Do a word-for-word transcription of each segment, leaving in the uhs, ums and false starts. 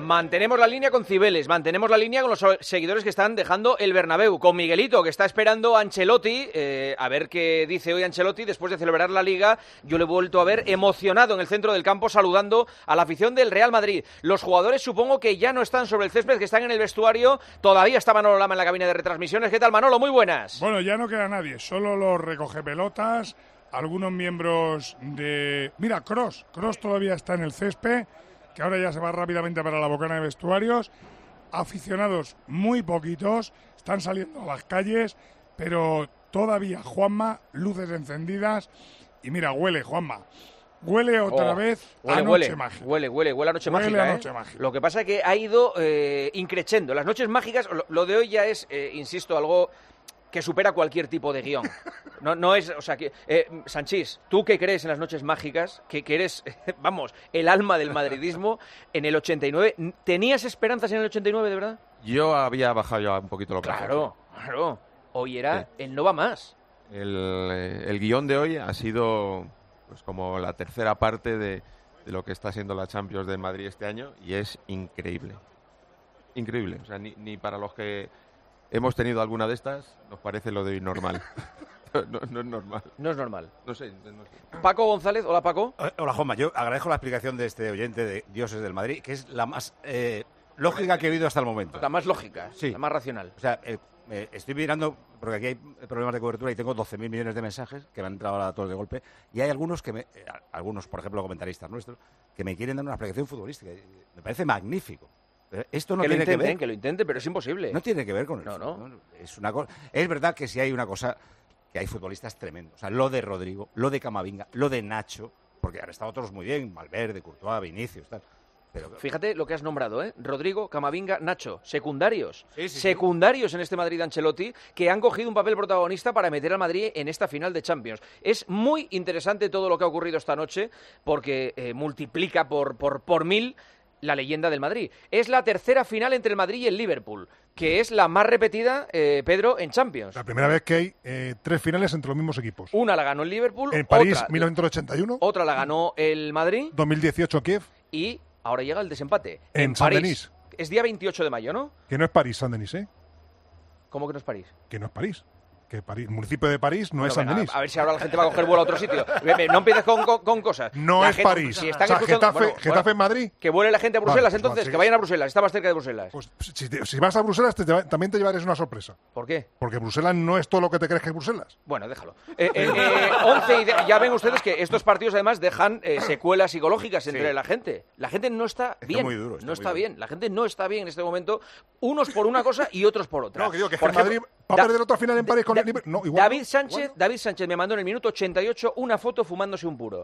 Mantenemos la línea con Cibeles, mantenemos la línea con los seguidores que están dejando el Bernabéu, con Miguelito, que está esperando a Ancelotti, eh, a ver qué dice hoy Ancelotti después de celebrar la Liga. Yo le he vuelto a ver emocionado en el centro del campo saludando a la afición del Real Madrid. Los jugadores supongo que ya no están sobre el césped, que están en el vestuario. Todavía está Manolo Lama en la cabina de retransmisiones. ¿Qué tal, Manolo? Muy buenas. Bueno, ya no queda nadie, solo los recogepelotas, algunos miembros de... Mira, Kroos, Kroos todavía está en el césped, que ahora ya se va rápidamente para la bocana de vestuarios. Aficionados muy poquitos, están saliendo a las calles, pero todavía, Juanma, luces encendidas. Y mira, huele, Juanma, huele otra oh, vez huele, a Noche huele, Mágica. Huele, huele, huele a Noche huele Mágica. A ¿eh? noche mágica. Lo que pasa es que ha ido eh, increciendo. Las Noches Mágicas, lo, lo de hoy ya es, eh, insisto, algo que supera cualquier tipo de guión. No, no es, o sea, que eh, Sanchís, tú que crees en las Noches Mágicas, que, que eres, vamos, el alma del madridismo, en el ochenta y nueve, ¿tenías esperanzas en el ochenta y nueve, de verdad? Yo había bajado ya un poquito lo que Claro, claro. Hoy era, sí. El no va más. El, el guión de hoy ha sido, pues, como la tercera parte de, de lo que está siendo la Champions de Madrid este año, y es increíble. Increíble. O sea, ni, ni para los que hemos tenido alguna de estas, nos parece lo de hoy normal. no, no es normal. No es normal. No sé, no sé. Paco González, hola Paco. Hola Juanma, yo agradezco la explicación de este oyente de Dioses del Madrid, que es la más eh, lógica que he oído hasta el momento. La más lógica, sí. La más racional. O sea, eh, eh, estoy mirando, porque aquí hay problemas de cobertura y tengo doce mil millones de mensajes que me han entrado a todos de golpe, y hay algunos que me, eh, algunos, por ejemplo, comentaristas nuestros, que me quieren dar una explicación futbolística. Me parece magnífico. Esto no que tiene lo intenten, que ver. Que lo intente, pero es imposible. No tiene que ver con no, eso. No, no. Es una cosa. Es verdad que si hay una cosa, que hay futbolistas tremendos. O sea, lo de Rodrigo, lo de Camavinga, lo de Nacho, porque han estado todos muy bien, Valverde, Courtois, Vinicius, tal. Pero fíjate lo que has nombrado, ¿eh? Rodrigo, Camavinga, Nacho, secundarios. Sí, sí, secundarios sí. en este Madrid Ancelotti, que han cogido un papel protagonista para meter al Madrid en esta final de Champions. Es muy interesante todo lo que ha ocurrido esta noche, porque eh, multiplica por, por, por mil la leyenda del Madrid. Es la tercera final entre el Madrid y el Liverpool, que es la más repetida, eh, Pedro, en Champions. La primera vez que hay eh, tres finales entre los mismos equipos. Una la ganó el Liverpool. En París, otra, mil novecientos ochenta y uno. Otra la ganó el Madrid. dos mil dieciocho, Kiev. Y ahora llega el desempate. En, en Saint-Denis. Es día veintiocho de mayo, ¿no? Que no es París, Saint-Denis, ¿eh? ¿Cómo que no es París? Que no es París. Que París, el municipio de París no bueno, es Saint-Denis. A, a ver si ahora la gente va a coger vuelo a otro sitio. No empieces con, con, con cosas. No la es gente, París. Si están o sea, escuchando, Getafe, bueno, Getafe bueno, en Madrid. Que vuele la gente a Bruselas, vale, entonces, vale, que vayan a Bruselas. Está más cerca de Bruselas. Pues si, te, si vas a Bruselas, te, te, también te llevarás una sorpresa. ¿Por qué? Porque Bruselas no es todo lo que te crees que es Bruselas. Bueno, déjalo. Eh, eh, eh, once y de, ya ven ustedes que estos partidos además dejan eh, secuelas psicológicas entre sí. la gente. La gente no está bien. Está muy duro, está no muy está duro. bien. La gente no está bien en este momento. Unos por una cosa y otros por otra. No, que digo que por ejemplo, Madrid va a da, perder otra final en París con da, el Liverpool. No, igual. David Sánchez, igual. David Sánchez me mandó en el minuto ochenta y ocho una foto fumándose un puro.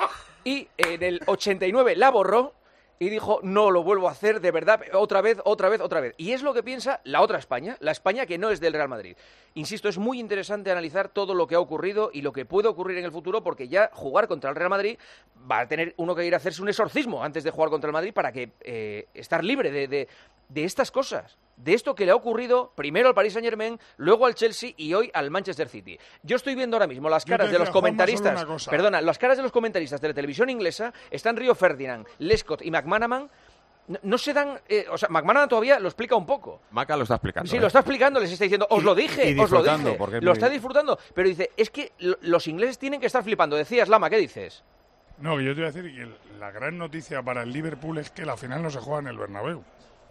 Y en el ochenta y nueve la borró y dijo, no lo vuelvo a hacer, de verdad, otra vez, otra vez, otra vez. Y es lo que piensa la otra España, la España que no es del Real Madrid. Insisto, es muy interesante analizar todo lo que ha ocurrido y lo que puede ocurrir en el futuro, porque ya jugar contra el Real Madrid va a tener uno que ir a hacerse un exorcismo antes de jugar contra el Madrid para que eh, estar libre de, de, de estas cosas. De esto que le ha ocurrido primero al Paris Saint-Germain, luego al Chelsea y hoy al Manchester City. Yo estoy viendo ahora mismo las caras de los comentaristas, perdona, las caras de los comentaristas de la televisión inglesa, están Rio Ferdinand, Lescott y McManaman. No, no se dan, eh, o sea, McManaman todavía lo explica un poco. Maca lo está explicando. Sí, ¿eh? lo está explicando, les está diciendo, os lo dije, y, y os lo dije. lo muy... está disfrutando, pero dice, es que lo, los ingleses tienen que estar flipando. Decías, Lama, ¿qué dices? No, yo te voy a decir que la gran noticia para el Liverpool es que la final no se juega en el Bernabéu.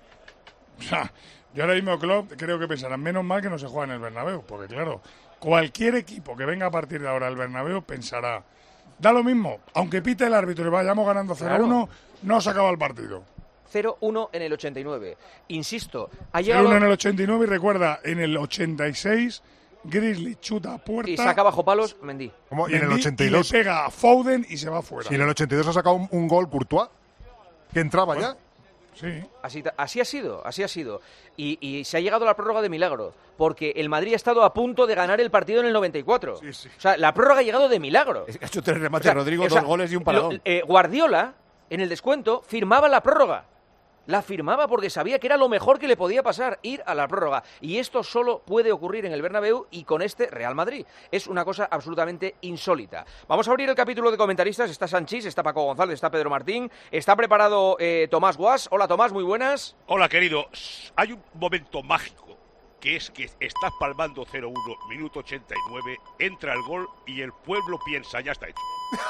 O sea, yo ahora mismo Klopp creo que pensarán menos mal que no se juega en el Bernabéu, porque claro, cualquier equipo que venga a partir de ahora al Bernabéu pensará, da lo mismo, aunque pite el árbitro y vayamos ganando cero a uno, claro. No se acaba el partido. cero uno en el ochenta y nueve. Insisto, ha llegado... cero uno en el ochenta y nueve y recuerda, en el ochenta y seis... Grizzly chuta a puerta y saca bajo palos Mendy. ¿Cómo? Y Mendy, en el ochenta y dos y le pega a Foden y se va fuera. Sí, en el ochenta y dos ha sacado un, un gol Courtois que entraba bueno, ya. Sí. Así, así ha sido, así ha sido. Y, y se ha llegado a la prórroga de milagro, porque el Madrid ha estado a punto de ganar el partido en el noventa y cuatro. Sí, sí. O sea, la prórroga ha llegado de milagro. Ha hecho tres remates, o sea, Rodrigo, o sea, dos goles y un paradón. Lo, eh, Guardiola, en el descuento, firmaba la prórroga. La firmaba porque sabía que era lo mejor que le podía pasar, ir a la prórroga. Y esto solo puede ocurrir en el Bernabéu y con este Real Madrid. Es una cosa absolutamente insólita. Vamos a abrir el capítulo de comentaristas. Está Sanchís, está Paco González, está Pedro Martín. Está preparado eh, Tomás Guas. Hola Tomás, muy buenas. Hola querido. Hay un momento mágico, que es que estás palmando cero uno, minuto ochenta y nueve, entra el gol y el pueblo piensa, ya está hecho.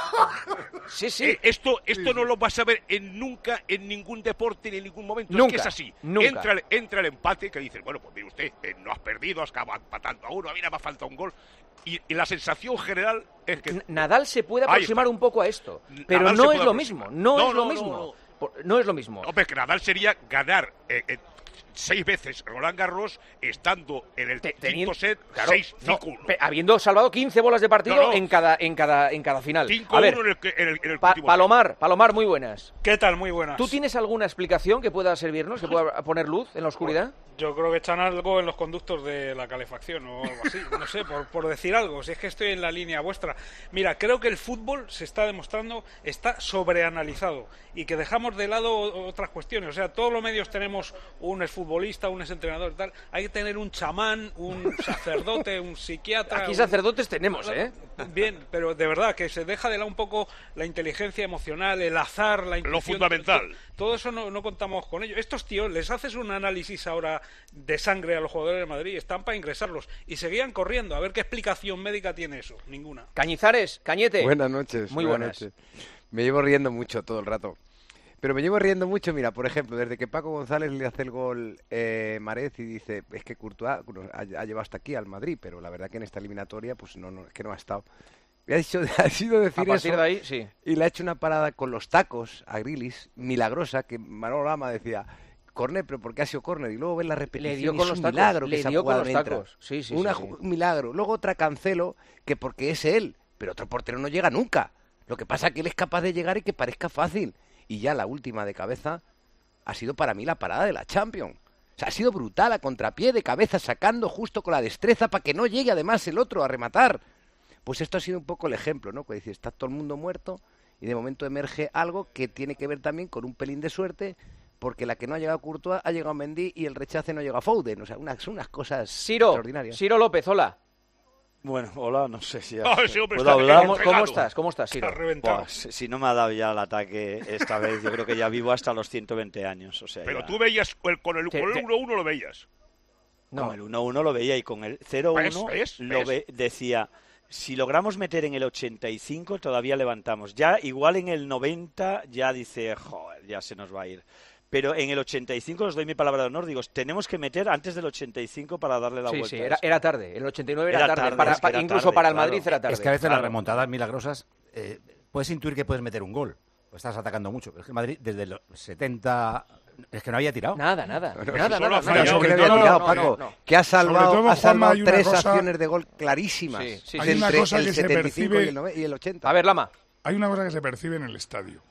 Sí, sí. Eh, esto esto no lo vas a ver en nunca, en ningún deporte, ni en ningún momento. Nunca, es que es así. nunca. Entra, el- entra el empate, que dices, bueno, pues mire usted, eh, no has perdido, has acabado empatando a uno, a mí nada más falta un gol. Y, y la sensación general es que... N- Nadal se puede Ahí aproximar está. un poco a esto, Nadal pero se no puede es lo aproximar. mismo, no, No, es lo no, mismo. no, no. Por- No es lo mismo. Hombre, que Nadal sería ganar eh, eh, seis veces Roland Garros estando en el Te- quinto teniendo- set, claro, seis no, cinco uno. pe- habiendo salvado quince bolas de partido No, no. en cada en cada en cada final. cinco A ver, uno en el, que- en el, en el Pa- último set. Palomar, Palomar, muy buenas. ¿Qué tal? Muy buenas. ¿Tú tienes alguna explicación que pueda servirnos, que pueda poner luz en la oscuridad? Yo creo que echan algo en los conductos de la calefacción o algo así, no sé, por, por decir algo, si es que estoy en la línea vuestra. Mira, creo que el fútbol se está demostrando, está sobreanalizado y que dejamos de lado o- otras cuestiones. O sea, todos los medios tenemos un exfutbolista, un exentrenador y tal. Hay que tener un chamán, un sacerdote, un psiquiatra. Aquí un- sacerdotes tenemos, ¿eh? Bien, pero de verdad que se deja de lado un poco la inteligencia emocional, el azar, la intuición. fundamental. To- Todo eso no, no contamos con ello. Estos tíos, les haces un análisis ahora de sangre a los jugadores de Madrid, están para ingresarlos y seguían corriendo. A ver qué explicación médica tiene eso. Ninguna. Cañizares, Cañete. Buenas noches. Muy buenas. noches. Me llevo riendo mucho todo el rato. Pero me llevo riendo mucho, mira, por ejemplo, desde que Paco González le hace el gol eh, Marez y dice, es que Courtois nos ha, ha llevado hasta aquí al Madrid, pero la verdad que en esta eliminatoria, pues no, no es que no ha estado. Me ha, dicho, ha sido decir A partir eso de ahí, sí. y le ha hecho una parada con los tacos a Grilis, milagrosa, que Manolo Lama decía, córner, pero ¿por qué ha sido córner? Y luego ves la repetición Le dio y con es los un tacos, milagro le que esa dio con jugada los no entra. tacos. Sí, sí, Una sí, sí. ju- un milagro. Luego otra Cancelo, que porque es él, pero otro portero no llega nunca. Lo que pasa es que él es capaz de llegar y que parezca fácil. Y ya la última de cabeza ha sido para mí la parada de la Champions. O sea, ha sido brutal, a contrapié, de cabeza, sacando justo con la destreza para que no llegue además el otro a rematar. Pues esto ha sido un poco el ejemplo, ¿no? Que dice, está todo el mundo muerto y de momento emerge algo que tiene que ver también con un pelín de suerte, porque la que no ha llegado Courtois ha llegado Mendy y el rechace no llega a Foden. O sea, unas, unas cosas Ciro, extraordinarias. Ciro López, hola. Bueno, hola, no sé si ya Ah, ese hombre puedo está hablar. ¿Cómo, entregado. cómo estás? ¿Cómo estás, Ciro? Está reventado. Buah, si, si no me ha dado ya el ataque esta vez, yo creo que ya vivo hasta los ciento veinte años. O sea, Pero ya- tú veías, el, con el Te- con el te- uno uno lo veías. No. Con el uno uno lo veía y con el cero uno ¿Ves? ¿Ves? lo ¿Ves? ve- decía, si logramos meter en el ochenta y cinco todavía levantamos. Ya igual en el noventa ya dice, joder, ya se nos va a ir. Pero en el ochenta y cinco os doy mi palabra de honor, digo, tenemos que meter antes del ochenta y cinco para darle la Sí, vuelta. sí, a era, esto. era tarde. El ochenta y nueve era, Era tarde. tarde, para- es que pa- era incluso tarde, para el claro. Madrid era tarde. Es que a veces Claro. las remontadas milagrosas eh, puedes intuir que puedes meter un gol. Pues estás atacando mucho. Pero es que Madrid desde los setenta es que no había tirado. Nada, nada. Pero nada, solo nada, ha nada. fallado. Sobre sobre todo, todo- tirado, no, Paco, no, no. que ha Sobre salvado, todo, ha Juanma, salvado hay una tres cosa- acciones de gol clarísimas. Sí, sí, Hay sí. una entre cosa el que se setenta y cinco percibe- y el, nove- y el ochenta. A ver, Lama. Hay una cosa que se percibe en el estadio.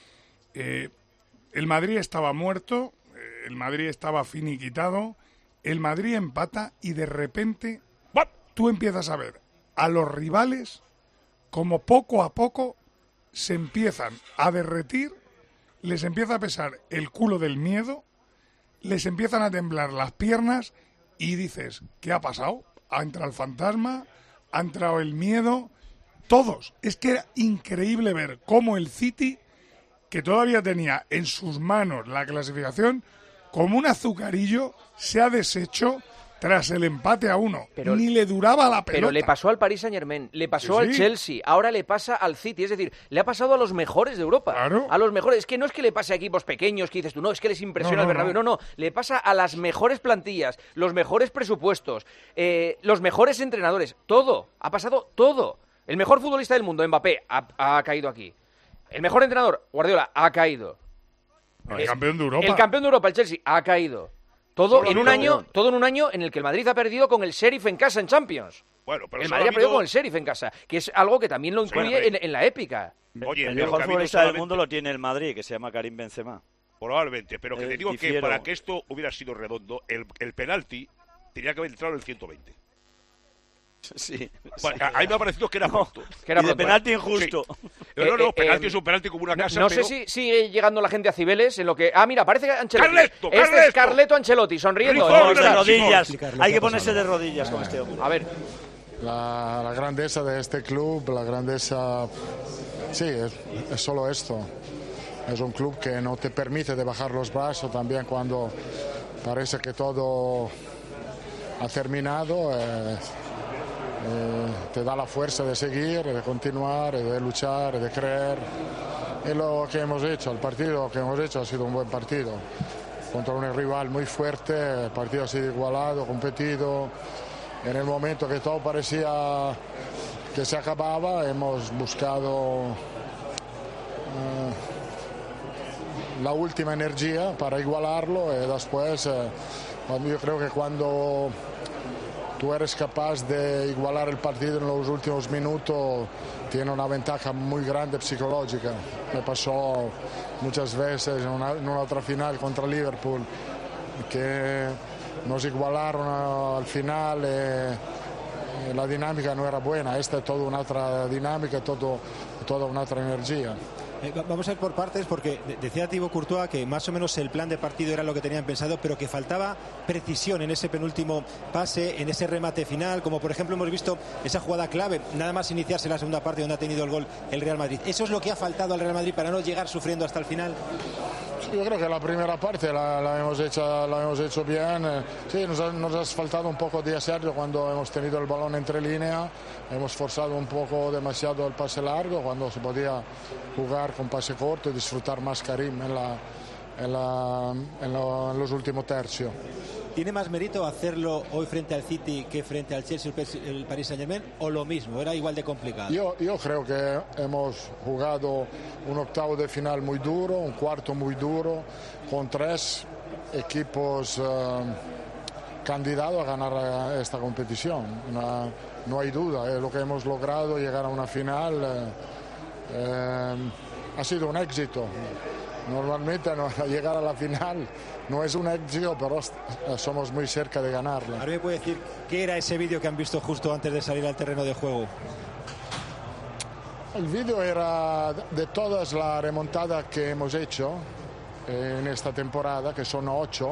Eh, el Madrid estaba muerto, eh, el Madrid estaba finiquitado, el Madrid empata y de repente ¡Buah! tú empiezas a ver a los rivales como poco a poco se empiezan a derretir, les empieza a pesar el culo del miedo, les empiezan a temblar las piernas y dices, ¿qué ha pasado? Ha entrado el fantasma, ha entrado el miedo, todos. Es que era increíble ver cómo el City, que todavía tenía en sus manos la clasificación, como un azucarillo, se ha deshecho tras el empate a uno. Pero- Ni le duraba la pelota. Pero le pasó al Paris Saint-Germain, le pasó Sí, al sí. Chelsea, ahora le pasa al City. Es decir, le ha pasado a los mejores de Europa. Claro. A los mejores. Es que no es que le pase a equipos pequeños que dices tú, no, es que les impresiona No, el no, Bernabéu. No. no, le pasa a las mejores plantillas, los mejores presupuestos, eh, los mejores entrenadores. Todo. Ha pasado todo. El mejor futbolista del mundo, Mbappé, ha, ha caído aquí. El mejor entrenador, Guardiola, ha caído. El Es- campeón de Europa. El campeón de Europa, el Chelsea, ha caído. Todo Solo en ha un habido- año, todo en un año en el que el Madrid ha perdido con el Sheriff en casa en Champions. Bueno, pero El solo Madrid ha ha perdido habido- con el Sheriff en casa, que es algo que también lo incluye Bueno, en, en la épica. Oye, El pero mejor que ha habido futbolista del solamente- mundo lo tiene el Madrid, que se llama Karim Benzema. Probablemente, pero que Eh, te digo que difiero. para que esto hubiera sido redondo, el, el penalti tenía que haber entrado en el ciento veinte. Sí. Bueno, a, a mí me ha parecido que era pronto. Que era y de pronto. penalti injusto. Sí. No, no, no, Eh, eh, penalti eh, es un penalti como una No, casa. no pero... sé si sigue llegando la gente a Cibeles en lo que... Ah, mira, parece que Ancelotti. Carleto, este es Carleto. Carleto Ancelotti, sonriendo. Rizzoli, ¿no? De Está- rodillas. explicar lo Hay que que ha ponerse pasado. de rodillas con este hombre. A ver, La, la grandeza de este club, la grandeza, sí, es, es solo esto. Es un club que no te permite de bajar los brazos también cuando parece que todo ha terminado. eh, eh, te da la fuerza de seguir, de continuar, de luchar, de creer. Es lo que hemos hecho. El partido que hemos hecho ha sido un buen partido. Contra un rival muy fuerte, el partido ha sido igualado, competido. En el momento que todo parecía que se acababa, hemos buscado eh, la última energía para igualarlo y después, eh, cuando yo creo que cuando tú eres capaz de igualar el partido en los últimos minutos, tiene una ventaja muy grande psicológica. Me pasó muchas veces en una, en una otra final contra Liverpool, que nos igualaron al final y, y la dinámica no era buena. Esta es toda una otra dinámica, todo, toda una otra energía. Eh, vamos a ir por partes porque de- decía Thibaut Courtois que más o menos el plan de partido era lo que tenían pensado, pero que faltaba precisión en ese penúltimo pase, en ese remate final, como por ejemplo hemos visto esa jugada clave, nada más iniciarse la segunda parte donde ha tenido el gol el Real Madrid. ¿Eso es lo que ha faltado al Real Madrid para no llegar sufriendo hasta el final? Yo creo que la primera parte la, la hemos, hecho, la hemos hecho bien. Eh, Sí, nos ha, nos ha faltado un poco de aserto cuando hemos tenido el balón entre línea. Hemos forzado un poco demasiado el pase largo cuando se podía jugar con pase corto y disfrutar más Karim en, la, en, la, en, lo- en los últimos tercios. ¿Tiene más mérito hacerlo hoy frente al City que frente al Chelsea o el Paris Saint-Germain? ¿O lo mismo? ¿Era igual de complicado? Yo, yo creo que hemos jugado un octavo de final muy duro, un cuarto muy duro, con tres equipos eh, candidatos a ganar eh, esta competición. No, no hay duda, es lo que hemos logrado, llegar a una final. eh, eh, ha sido un éxito. Normalmente no, llegar a la final no es un éxito, pero eh, somos muy cerca de ganarla. Ahora me puede decir qué era ese vídeo que han visto justo antes de salir al terreno de juego. El vídeo era de todas las remontadas que hemos hecho en esta temporada, que son ocho.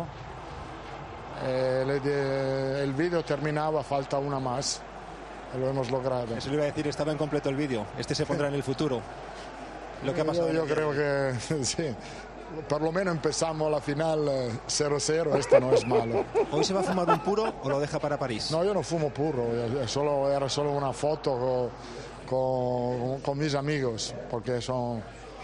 Eh, le de- el vídeo terminaba, falta una más. Y lo hemos logrado. Eso le iba a decir, estaba incompleto el vídeo. Este se pondrá en el futuro. Lo que ha pasado. Yo, yo en el creo que sí. Por lo menos empezamos la final eh, cero cero, esto no es malo. ¿Hoy se va a fumar un puro o lo deja para París? No, yo no fumo puro, eh, solo, era solo una foto con, con- con mis amigos, porque son,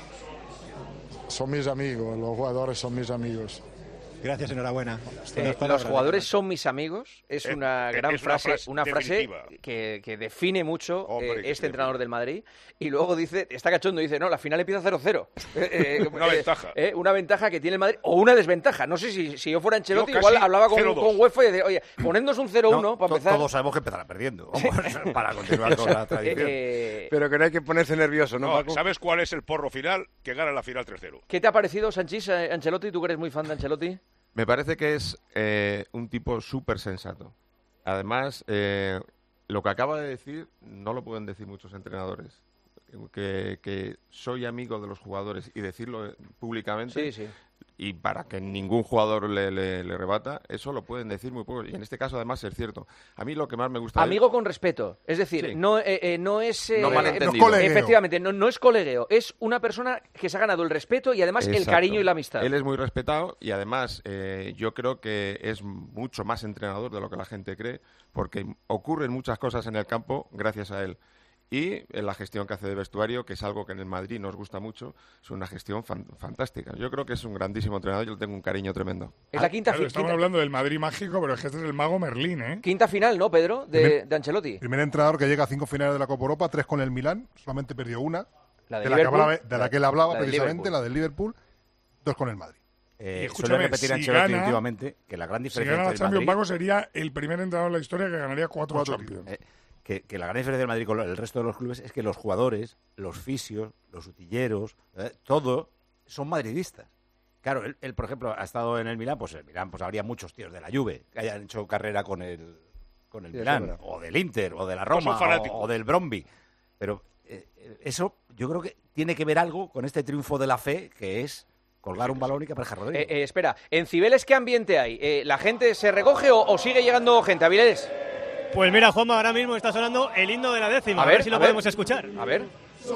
son mis amigos, los jugadores son mis amigos. Gracias, enhorabuena. Eh, los jugadores son mis amigos. Es Eh, una eh, gran es una frase, frase una frase definitiva. que, que define mucho Hombre, eh, que este sí, entrenador del Madrid. Y luego dice, está cachondo, dice, no, la final empieza cero cero. Eh, eh, Una eh, ventaja. eh, una ventaja que tiene el Madrid, o una desventaja. No sé si, si yo fuera Ancelotti, Yo igual casi hablaba con, cero dos. con UEFA y decía, oye, ponednos un cero uno No, para to- empezar. Todos sabemos que empezará perdiendo. Vamos, para continuar con la tradición. Eh, Pero que no hay que ponerse nervioso, ¿no, No, Paco? ¿sabes cuál es el porro final? Que gana la final tres cero. ¿Qué te ha parecido, Sanchís, eh, Ancelotti? ¿Tú que eres muy fan de Ancelotti? Me parece que es eh, un tipo súper sensato. Además, eh, lo que acaba de decir no lo pueden decir muchos entrenadores. Que, que soy amigo de los jugadores y decirlo eh, públicamente, Sí, sí. y para que ningún jugador le, le- le rebata, eso lo pueden decir muy pocos. Y en este caso, además, es cierto. A mí lo que más me gusta... de él- Amigo con respeto. Es decir, Sí. no, eh, eh, no es... eh, No eh, malentendido. No es colegueo. Efectivamente, no, no es colegueo. Es una persona que se ha ganado el respeto y además el Exacto. cariño y la amistad. Él es muy respetado y además eh, yo creo que es mucho más entrenador de lo que la gente cree, porque ocurren muchas cosas en el campo gracias a él. Y en la gestión que hace de vestuario, que es algo que en el Madrid nos gusta mucho, es una gestión fan- fantástica. Yo creo que es un grandísimo entrenador, yo le tengo un cariño tremendo. Es la quinta, Claro, fi- estamos quinta- hablando del Madrid mágico, pero es que este es el mago Merlín, ¿eh? quinta final, ¿no, Pedro? De, Primer- de Ancelotti. Primer entrenador que llega a cinco finales de la Copa Europa, tres con el Milán, solamente perdió una, La de de la, que Liverpool. hablaba, de la que él hablaba La de precisamente, Liverpool. la del Liverpool, dos con el Madrid. Eh, Y escúchame, suele repetir si Ancelotti gana- últimamente que la gran Si diferencia gana la entre el Champions, Madrid, Paco sería el primer entrenador en la historia que ganaría cuatro, Cuatro Champions. eh, que, que la gran diferencia del Madrid con el resto de los clubes es que los jugadores, los fisios, los utilleros, eh, todo son madridistas. Claro, él, él, por ejemplo, ha estado en el Milán, pues en el Milán pues habría muchos tíos de la Juve que hayan hecho carrera con el con el Sí, Milán, eso es o del Inter, o de la Todos Roma, son fanáticos. o, o del Bromby. Pero eh, eso yo creo que tiene que ver algo con este triunfo de la fe, que es colgar un balón y que aparezca Rodrigo. Eh, eh, espera, en Cibeles, ¿qué ambiente hay? Eh, ¿La gente se recoge o, o sigue llegando gente, Avilés? Pues mira, Juanma, ahora mismo está sonando el himno de la décima. A A ver, ver si a lo ver. podemos escuchar. A ver.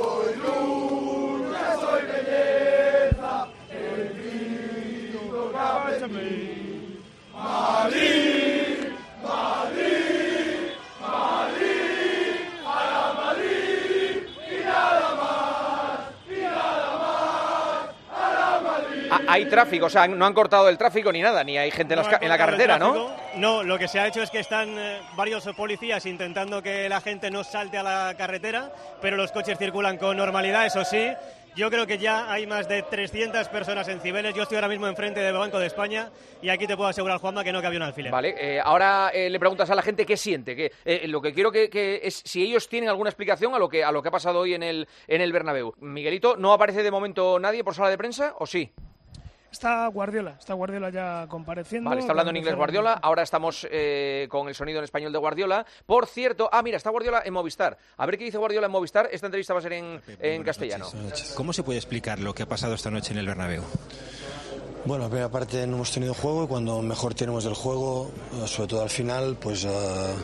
Ah, hay tráfico, o sea, no han cortado el tráfico ni nada, ni hay gente en, las No ca- han en la cortado el carretera, ¿no? tráfico. No, lo que se ha hecho es que están eh, varios policías intentando que la gente no salte a la carretera, pero los coches circulan con normalidad, eso sí. Yo creo que ya hay más de trescientas personas en Cibeles. Yo estoy ahora mismo enfrente del Banco de España y aquí te puedo asegurar, Juanma, que no cabía un alfiler. Vale, eh, ahora eh, le preguntas a la gente qué siente. Que, eh, lo que quiero que, que es si ellos tienen alguna explicación a lo que a lo que ha pasado hoy en el en el Bernabéu. Miguelito, ¿no aparece de momento nadie por sala de prensa o sí? Está Guardiola, está Guardiola ya compareciendo. Vale, está hablando en inglés Guardiola. Ahora estamos eh, con el sonido en español de Guardiola. Por cierto, ah, mira, está Guardiola en Movistar. A ver qué dice Guardiola en Movistar. Esta entrevista va a ser en, en castellano. ¿Cómo se puede explicar lo que ha pasado esta noche en el Bernabéu? Bueno, la primera parte no hemos tenido juego y cuando mejor tenemos el juego, eh, sobre todo al final, pues, uh,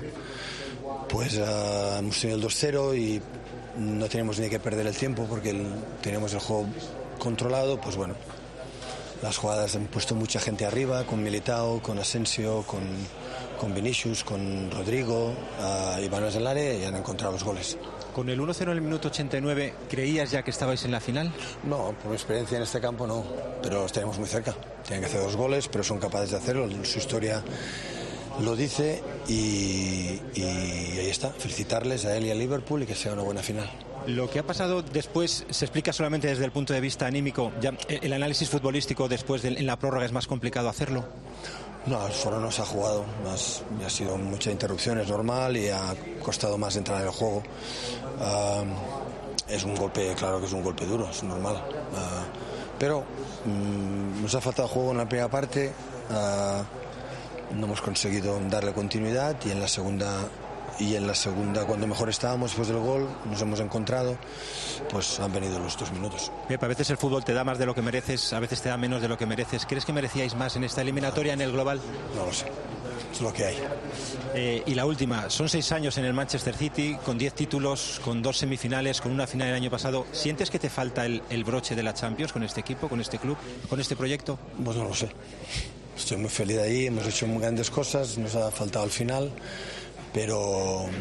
pues uh, hemos tenido el dos cero y no tenemos ni que perder el tiempo porque el, teníamos el juego controlado, pues bueno. Las jugadas han puesto mucha gente arriba, con Militao, con Asensio, con, con Vinicius, con Rodrigo, uh, y balones del área y han encontrado los goles. Con el uno cero en el minuto ochenta y nueve, ¿creías ya que estabais en la final? No, por mi experiencia en este campo no, pero los tenemos muy cerca. Tienen que hacer dos goles, pero son capaces de hacerlo. Su historia lo dice y, y ahí está. Felicitarles a él y a Liverpool y que sea una buena final. Lo que ha pasado después se explica solamente desde el punto de vista anímico. Ya, el análisis futbolístico después de, en la prórroga es más complicado hacerlo. No, solo no se ha jugado, más, ha sido mucha interrupción, es normal y ha costado más entrar en el juego. Uh, es un golpe, claro que es un golpe duro, es normal. Uh, pero um, nos ha faltado juego en la primera parte, uh, no hemos conseguido darle continuidad y en la segunda y en la segunda cuando mejor estábamos después del gol nos hemos encontrado, pues han venido los dos minutos. Pepe, a veces el fútbol te da más de lo que mereces, a veces te da menos de lo que mereces. ¿Crees que merecíais más en esta eliminatoria en el global? No lo sé, es lo que hay. Eh, y la última, son seis años en el Manchester City, con diez títulos, con dos semifinales, con una final el año pasado. ¿Sientes que te falta el, el broche de la Champions con este equipo, con este club, con este proyecto? Pues no lo sé. Estoy muy feliz de ahí, hemos hecho muy grandes cosas, nos ha faltado el final, pero uh,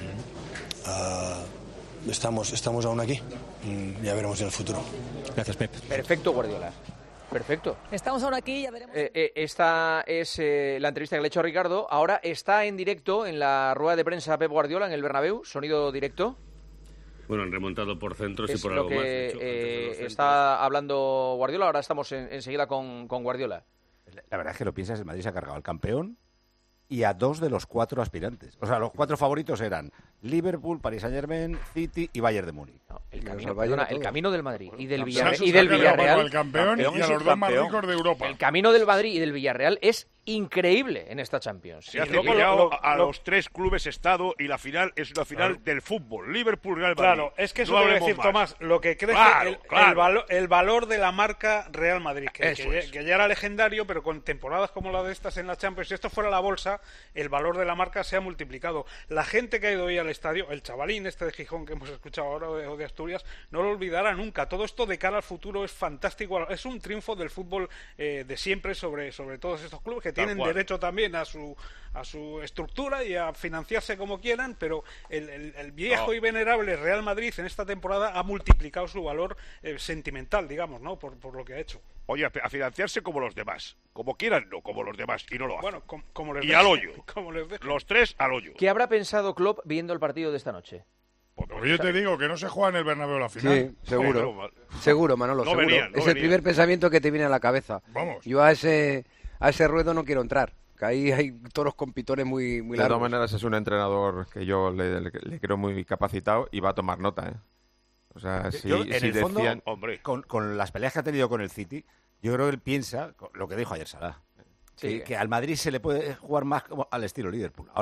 estamos, estamos aún aquí. Mm, ya veremos en el futuro. Gracias, Pep. Perfecto, Guardiola. Perfecto. Estamos ahora aquí, ya veremos. Eh, eh, esta es eh, la entrevista que le he hecho a Ricardo. Ahora está en directo en la rueda de prensa Pep Guardiola en el Bernabéu, sonido directo. Bueno, han remontado por centros y Es por lo algo que más. de hecho, eh, entre los está hablando Guardiola. Ahora estamos en- enseguida con, con Guardiola. La verdad es que lo piensas, el Madrid se ha cargado al campeón y a dos de los cuatro aspirantes. O sea, los cuatro favoritos eran Liverpool, Paris Saint-Germain, City y Bayern de Múnich. El camino, perdona, el camino del Madrid y del Se ha Villarreal. Y del sacado Villarreal. al campeón y a los dos más ricos de Europa. El camino del Madrid y del Villarreal es increíble en esta Champions. Se ha Increíble. cepillado a los tres clubes estado y la final es una final Claro. del fútbol. Liverpool, Real Madrid. Claro, es que eso No te voy a hablemos decir, más. Tomás, lo que crece Claro, el, claro. el, valo- el valor de la marca Real Madrid, que, Eso que, es. que ya era legendario, pero con temporadas como la de estas en la Champions, si esto fuera la bolsa, el valor de la marca se ha multiplicado. La gente que ha ido hoy al estadio, el chavalín este de Gijón que hemos escuchado ahora o de, o de Asturias, no lo olvidará nunca. Todo esto de cara al futuro es fantástico, es un triunfo del fútbol eh, de siempre sobre, sobre todos estos clubes que Tal tienen cual. derecho también a su a su estructura y a financiarse como quieran, pero el, el- el viejo No. y venerable Real Madrid en esta temporada ha multiplicado su valor eh, sentimental, digamos, ¿no? Por, por lo que ha hecho. Oye, a financiarse como los demás. Como quieran, no, como los demás. Y no lo hacen. Bueno, com- como les y deje, al hoyo. como les deje. Los tres al hoyo. ¿Qué habrá pensado Klopp viendo el partido de esta noche? Pues yo te digo que no se juega en el Bernabéu la final. Sí, seguro. Bueno, Seguro, Manolo, no seguro. venían, no es el venían. primer pensamiento que te viene a la cabeza. Vamos. Yo a ese a ese ruedo no quiero entrar. Que ahí hay toros con pitones muy, muy De todas largos. maneras es un entrenador que yo le, le- le creo muy capacitado y va a tomar nota, ¿eh? O sea, si, Yo, en si el fondo, decían... con, con las peleas que ha tenido con el City, yo creo que él piensa, con lo que dijo ayer Salah, Sí. que, que al Madrid se le puede jugar más como al estilo Liverpool. Ahora,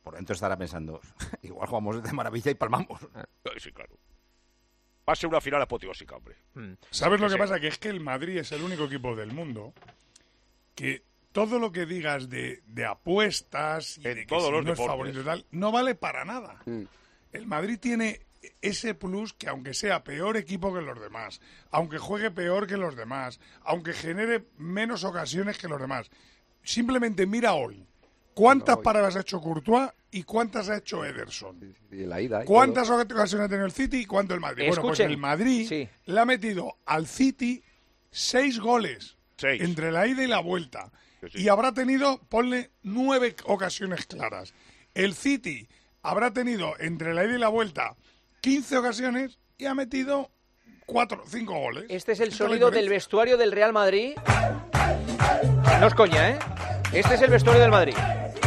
por dentro estará pensando, igual jugamos de maravilla y palmamos. Sí, claro. Va a ser una final apoteósica, hombre. ¿Sabes lo que Sí. pasa? Que es que el Madrid es el único equipo del mundo que todo lo que digas de, de apuestas y En de que todos si los no es deportes. favorito y tal, no vale para nada. El Madrid tiene ese plus que aunque sea peor equipo que los demás, aunque juegue peor que los demás, aunque genere menos ocasiones que los demás, simplemente mira hoy. ¿Cuántas No, hoy. paradas ha hecho Courtois y cuántas ha hecho Ederson? Y la ida y ¿Cuántas todo. ocasiones ha tenido el City y cuánto el Madrid? Bueno, pues Escuchen. el Madrid Sí. le ha metido al City seis goles Seis. entre la ida y la vuelta. Sí, sí. Y habrá tenido, ponle, nueve ocasiones claras. El City habrá tenido entre la ida y la vuelta quince ocasiones y ha metido cuatro, cinco goles. Este es el Esta la sonido del diferencia. vestuario del Real Madrid. No es coña, ¿eh? Este es el vestuario del Madrid.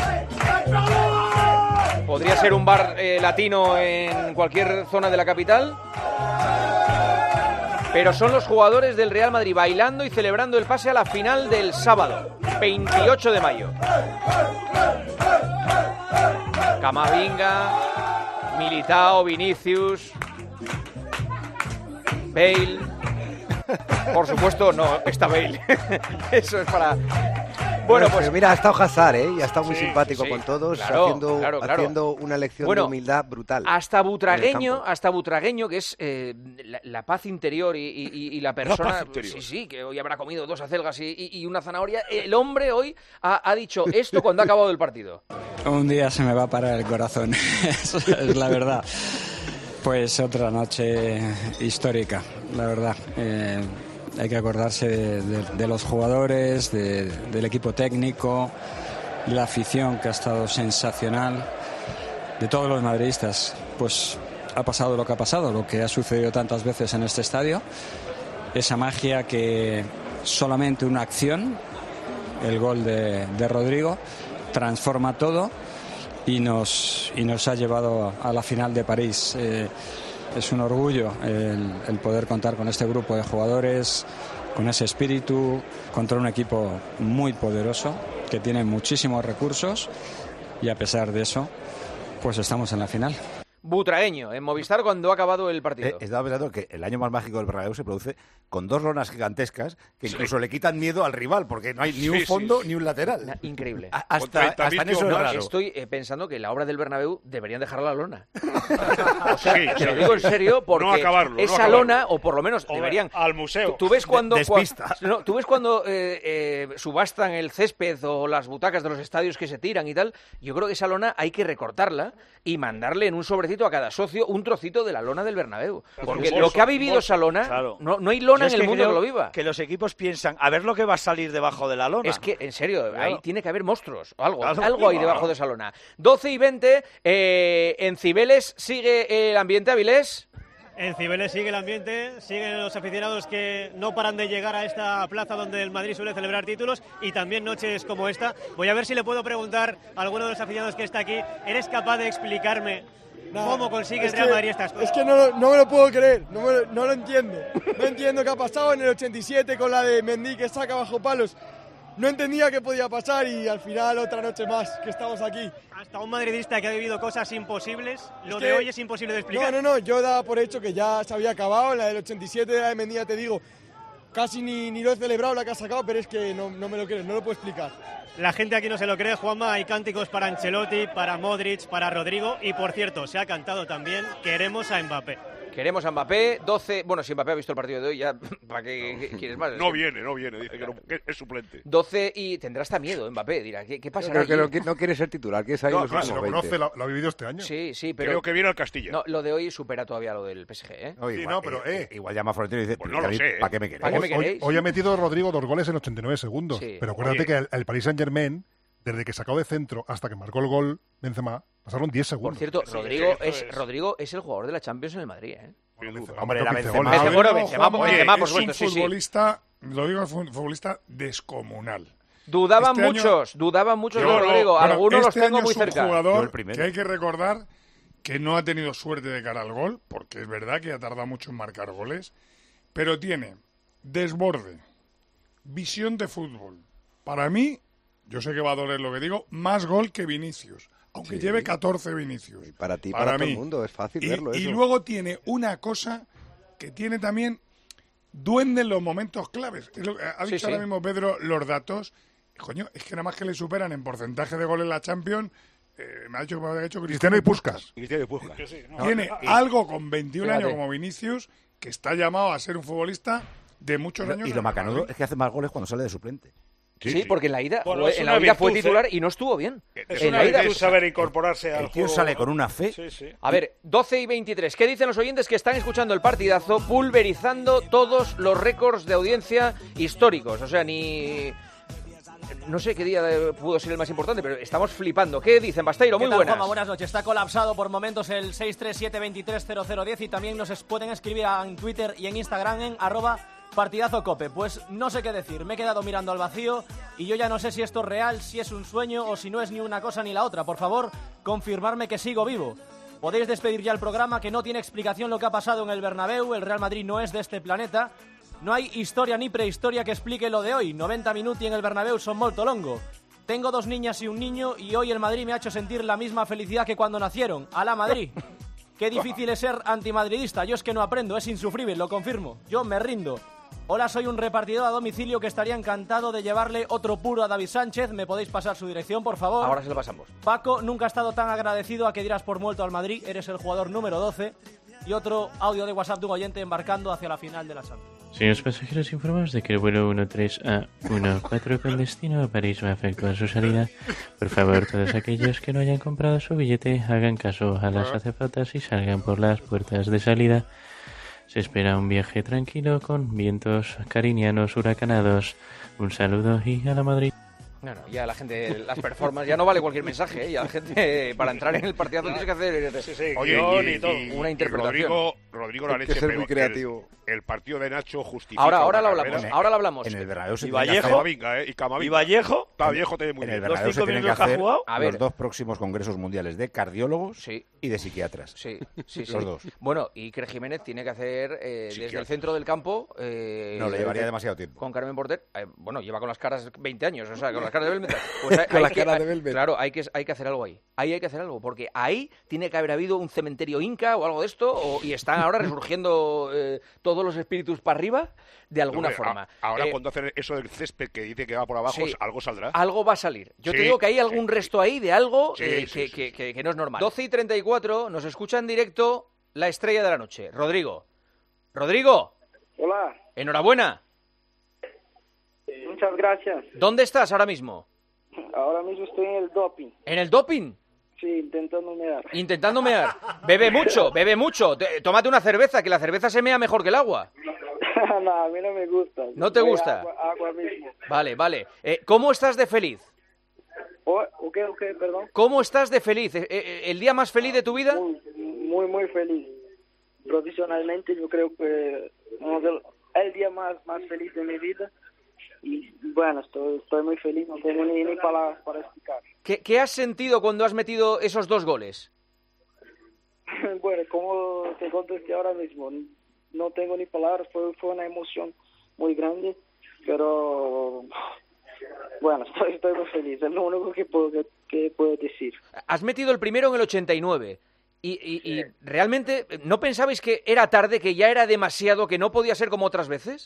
Podría ser un bar eh, latino en cualquier zona de la capital. Pero son los jugadores del Real Madrid bailando y celebrando el pase a la final del sábado, veintiocho de mayo. Camavinga, Militao, Vinicius, Bale. Por supuesto, no está Bale. Eso es para... Bueno, pues... Pero mira, ha estado Hazard, ¿eh? Y ha estado muy Sí, simpático sí, con todos, claro, haciendo, claro, claro. haciendo una lección Bueno, de humildad brutal. Hasta en el Butragueño, campo. hasta Butragueño, que es eh, la, la paz interior y, y- y la persona... paz interior. Sí, sí, que hoy habrá comido dos acelgas y, y- y una zanahoria. El hombre hoy ha, ha dicho esto cuando ha acabado el partido. Un día se me va a parar el corazón, eso es la verdad. Pues otra noche histórica, la verdad. Eh, hay que acordarse de, de- de los jugadores, de- del equipo técnico, de la afición que ha estado sensacional, de todos los madridistas. Pues ha pasado lo que ha pasado, lo que ha sucedido tantas veces en este estadio. Esa magia que solamente una acción, el gol de, de Rodrigo, transforma todo y nos, y nos ha llevado a la final de París. Eh, es un orgullo el, el poder contar con este grupo de jugadores, con ese espíritu, contra un equipo muy poderoso, que tiene muchísimos recursos y a pesar de eso, pues estamos en la final. Butragueño, en Movistar cuando ha acabado el partido. Eh, estaba pensando que el año más mágico del Bernabéu se produce con dos lonas gigantescas que incluso le quitan miedo al rival, porque no hay ni Sí, un sí, fondo sí. ni un lateral. Na- Increíble. A- Hasta, hasta en eso es No, raro. estoy eh, pensando que la obra del Bernabéu deberían dejar la lona. O sea, Sí, te sí, lo digo en sí. serio porque No acabarlo, no esa acabarlo. lona, o por lo menos O deberían... al museo. Tú, tú ves cuando, De- cua- despista. no, tú ves cuando eh, eh, subastan el césped o las butacas de los estadios que se tiran y tal. Yo creo que esa lona hay que recortarla y mandarle en un sobrecito a cada socio un trocito de la lona del Bernabéu. Porque un lo bolso, que ha un vivido bolso. esa lona, Claro. no, no hay lona Yo es en el que mundo que creo lo viva. Que los equipos piensan, a ver lo que va a salir debajo de la lona. Es que, en serio, Claro. ahí tiene que haber monstruos o algo. Claro, algo hay claro. debajo de esa lona. doce y veinte, eh, en Cibeles sigue el ambiente, Avilés. En Cibeles sigue el ambiente, siguen los aficionados que no paran de llegar a esta plaza donde el Madrid suele celebrar títulos y también noches como esta. Voy a ver si le puedo preguntar a alguno de los aficionados que está aquí, ¿eres capaz de explicarme cómo consigue el Real Madrid estas cosas? Es que no, lo- no me lo puedo creer, no, me lo, no lo entiendo. No entiendo qué ha pasado en el ochenta y siete con la de Mendy que saca bajo palos. No entendía qué podía pasar y al final otra noche más que estamos aquí. Hasta un madridista que ha vivido cosas imposibles, lo que- de hoy es imposible de explicar. No, no, no, yo daba por hecho que ya se había acabado. En la del ochenta y siete de la de Mendy, ya te digo, casi ni, ni lo he celebrado la que ha sacado, pero es que no, no me lo creo, no lo puedo explicar. La gente aquí no se lo cree, Juanma, hay cánticos para Ancelotti, para Modric, para Rodrigo y por cierto, se ha cantado también Queremos a Mbappé. Queremos a Mbappé, doce... Bueno, si Mbappé ha visto el partido de hoy, ya... ¿Para qué qué quieres más? Es No que- viene, no viene, dice que, no- que es suplente. doce y tendrá hasta miedo Mbappé, dirá, ¿qué, qué Yo pasará creo que aquí? no, qui- no quiere ser titular, que es ahí No, los claro, últimos se lo veinte. conoce, lo, lo ha vivido este año. Sí, sí, pero... Creo que viene al Castilla. No, lo de hoy supera todavía lo del P S G, ¿eh? No, Sí, igual, no, pero, eh. igual llama a Florentino y dice, Pues no lo sé, ¿eh? ¿para qué me queréis? ¿Para qué me Hoy- hoy, queréis? hoy ha metido Rodrigo dos goles en ochenta y nueve segundos. Sí. Pero acuérdate Oye. que el, el Paris Saint-Germain, desde que sacó de centro hasta que marcó el gol Benzema, pasaron diez Por segundos. cierto, Sí, Rodrigo esto es, es- Rodrigo es el jugador de la Champions en el Madrid, ¿eh? Sin duda. Hombre, era quince Benzema. goles. Benzema, bueno, Benzema, Juanma, Benzema, por es supuesto, un sí, sí. futbolista, lo digo, es un futbolista descomunal. Dudaban Este año- muchos, dudaban muchos Yo de no- Rodrigo. bueno, Algunos este los tengo año muy es un cerca. Yo jugador el primero. que hay que recordar que no ha tenido suerte de cara al gol, porque es verdad que ha tardado mucho en marcar goles, pero tiene desborde, visión de fútbol. Para mí, yo sé que va a doler lo que digo, más gol que Vinicius. aunque Sí. lleve catorce Vinicius. Para ti, para, todo mí. el mundo, es fácil Y, verlo y eso. luego tiene una cosa que tiene también duende en los momentos claves. Es lo que ha Sí, dicho sí. ahora mismo Pedro los datos. Coño, es que nada más que le superan en porcentaje de goles en la Champions. Eh, me ha dicho que me ha hecho Cristiano y Puskás. Cristiano y Puskás. Que sí, no, Tiene ah, algo con veintiún Fíjate. años como Vinicius que está llamado a ser un futbolista de muchos años. Y en lo el macanudo Madrid. es que hace más goles cuando sale de suplente. Sí, porque en la ida, Bueno, fue- es en una la ida fue virtud, titular ¿eh? y no estuvo bien. Es en una la ida, virtud saber incorporarse al El tío juego. sale con una fe. Sí, sí. A ver, doce y veintitrés. ¿Qué dicen los oyentes que están escuchando el partidazo, pulverizando todos los récords de audiencia históricos? O sea, ni... No sé qué día de- pudo ser el más importante, pero estamos flipando. ¿Qué dicen, Basteiro? Muy ¿Qué tal, buenas. Juanma? Buenas noches. Está colapsado por momentos el seis tres siete, veintitrés cero cero diez y también nos es- pueden escribir en Twitter y en Instagram en arroba partidazo cope. Pues no sé qué decir, me he quedado mirando al vacío y yo ya no sé si esto es real, si es un sueño o si no es ni una cosa ni la otra. Por favor, confirmarme que sigo vivo. Podéis despedir ya el programa, que no tiene explicación lo que ha pasado en el Bernabéu. El Real Madrid no es de este planeta. No hay historia ni prehistoria que explique lo de hoy. noventa minuti en el Bernabéu son molto longo. Tengo dos niñas y un niño y hoy el Madrid me ha hecho sentir la misma felicidad que cuando nacieron. ¡Alá Madrid! Qué difícil es ser antimadridista. Yo es que no aprendo, es insufrible, lo confirmo. Yo me rindo. Hola, soy un repartidor a domicilio que estaría encantado de llevarle otro puro a David Sánchez. ¿Me podéis pasar su dirección, por favor? Ahora se lo pasamos. Paco, nunca he estado tan agradecido a que dieras por muerto al Madrid. Eres el jugador número doce. Y otro audio de WhatsApp de un oyente embarcando hacia la final de la Champions. Señores pasajeros, informamos de que el vuelo uno tres A uno cuatro con destino a París va a efectuar su salida. Por favor, todos aquellos que no hayan comprado su billete, hagan caso a las azafatas y salgan por las puertas de salida. Se espera un viaje tranquilo con vientos carinianos huracanados. Un saludo y a la Madrid. No, no, ya la gente, las performances, ya no vale cualquier mensaje, ¿eh? Ya la gente, para entrar en el partidazo tienes que hacer Sí, sí, Oye, guión y, y todo. y- una y interpretación. Rodrigo, Rodrigo la Hay que leche, ser pero muy creativo. El, el partido de Nacho justifica. Ahora, ahora una lo hablamos, carrera. ahora lo hablamos. En el Bernabéu se ¿Y tiene que Vallejo? hacer- Camavinga, ¿eh? Y Camavinga. ¿Y Vallejo? Vallejo te ve muy En el bien. Bernabéu Los se cinco tienen que minutos que ha hacer jugado. A ver. los dos próximos congresos mundiales de cardiólogos Sí. y de psiquiatras. Sí, sí, sí. Los dos. Bueno, y Iker Jiménez tiene que hacer eh, desde el centro del campo. eh, No, le llevaría eh, demasiado tiempo. Con Carmen Porter. eh, bueno, lleva con las caras veinte años, o sea, con las caras de Belmet. Pues hay- Con hay las que- caras de hay- Belmet. Claro, hay que, hay que hacer algo ahí. Ahí hay que hacer algo, porque ahí tiene que haber habido un cementerio inca o algo de esto, o- y están ahora resurgiendo eh, todos los espíritus para arriba de alguna Hombre, forma. a- ahora Eh, cuando hacen eso del césped que dice que va por abajo, sí. algo saldrá. Algo va a salir. Yo Sí, te digo que hay algún sí, resto ahí de algo Sí, eh, sí, que, sí, que- que- que no es normal. doce y treinta y cuatro, nos escucha en directo la estrella de la noche, Rodrigo. Rodrigo, Hola, enhorabuena. muchas gracias. ¿Dónde estás ahora mismo? Ahora mismo estoy en el doping. ¿En el doping? Sí, intentando mear. Intentando mear. Bebe mucho, bebe mucho. Te- Tómate una cerveza, que la cerveza se mea mejor que el agua. No, a mí no me gusta. ¿No te Voy gusta? Agua, agua mismo. Vale, vale. Eh, ¿Cómo estás de feliz? Oh, ok, ok, perdón. ¿Cómo estás de feliz? Eh, eh, ¿El día más feliz de tu vida? Muy, muy, muy feliz. Profesionalmente yo creo que uno del- el día más, más feliz de mi vida. Y bueno, estoy, estoy muy feliz, no tengo ni, ni palabras para explicar. ¿Qué, qué has sentido cuando has metido esos dos goles? Bueno, como te contesté ahora mismo, no tengo ni palabras, fue, fue una emoción muy grande, pero bueno, estoy, estoy muy feliz, es lo único que puedo, que, que puedo decir. Has metido el primero en el ochenta y nueve. Y, y, y realmente, ¿no pensabais que era tarde, que ya era demasiado, que no podía ser como otras veces?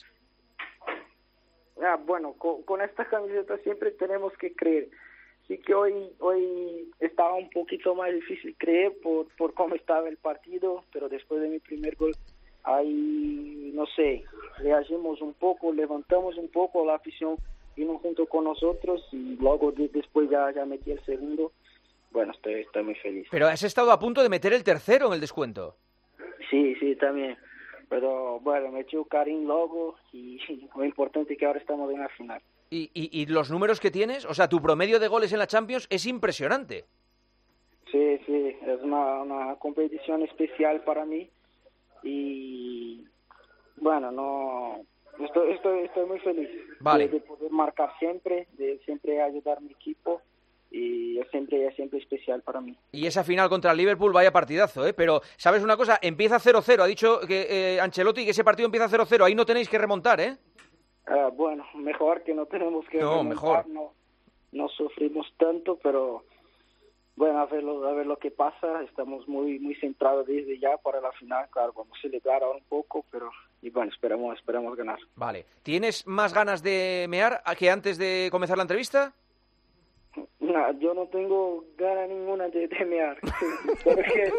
Ah, bueno, con, con esta camiseta siempre tenemos que creer. Sí que hoy hoy estaba un poquito más difícil creer por, por cómo estaba el partido, pero después de mi primer gol, ahí, no sé, reagimos un poco, levantamos un poco, la afición vino junto con nosotros y luego de- después ya, ya metí el segundo. Bueno, estoy, estoy muy feliz. Pero has estado a punto de meter el tercero en el descuento. Sí, sí, también. Pero bueno, me echó Karim luego y lo importante es que ahora estamos en la final. Y, y, y los números que tienes, o sea, tu promedio de goles en la Champions es impresionante. Sí, sí, es una, una competición especial para mí y bueno, no estoy estoy, estoy muy feliz Vale. de, de poder marcar siempre, de siempre ayudar a mi equipo y es siempre es siempre especial para mí. Y esa final contra el Liverpool, vaya partidazo, ¿eh? Pero, ¿sabes una cosa? Empieza cero cero. Ha dicho que eh, Ancelotti que ese partido empieza cero cero. Ahí no tenéis que remontar, ¿eh? Ah, bueno, mejor que no tenemos que No, remontar, mejor. no no sufrimos tanto, pero bueno, a ver lo, a ver lo que pasa. Estamos muy muy centrados desde ya para la final. Claro, vamos a celebrar ahora un poco, pero y bueno, esperamos, esperamos ganar. Vale. ¿Tienes más ganas de mear que antes de comenzar la entrevista? No, yo no tengo ganas ninguna de, de mear. Porque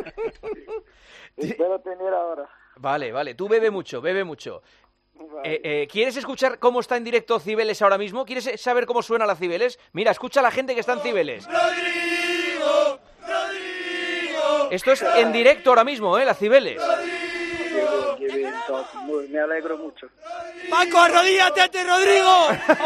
espero tener ahora. Vale, vale. Tú bebe mucho, bebe mucho. Eh, eh, ¿Quieres escuchar cómo está en directo Cibeles ahora mismo? ¿Quieres saber cómo suena la Cibeles? Mira, escucha a la gente que está en Cibeles. ¡Rodrigo! ¡Rodrigo! Esto es en directo ahora mismo, ¿eh? La Cibeles. Qué bien, muy, me alegro mucho. ¡Paco, arrodíllate ante Rodrigo!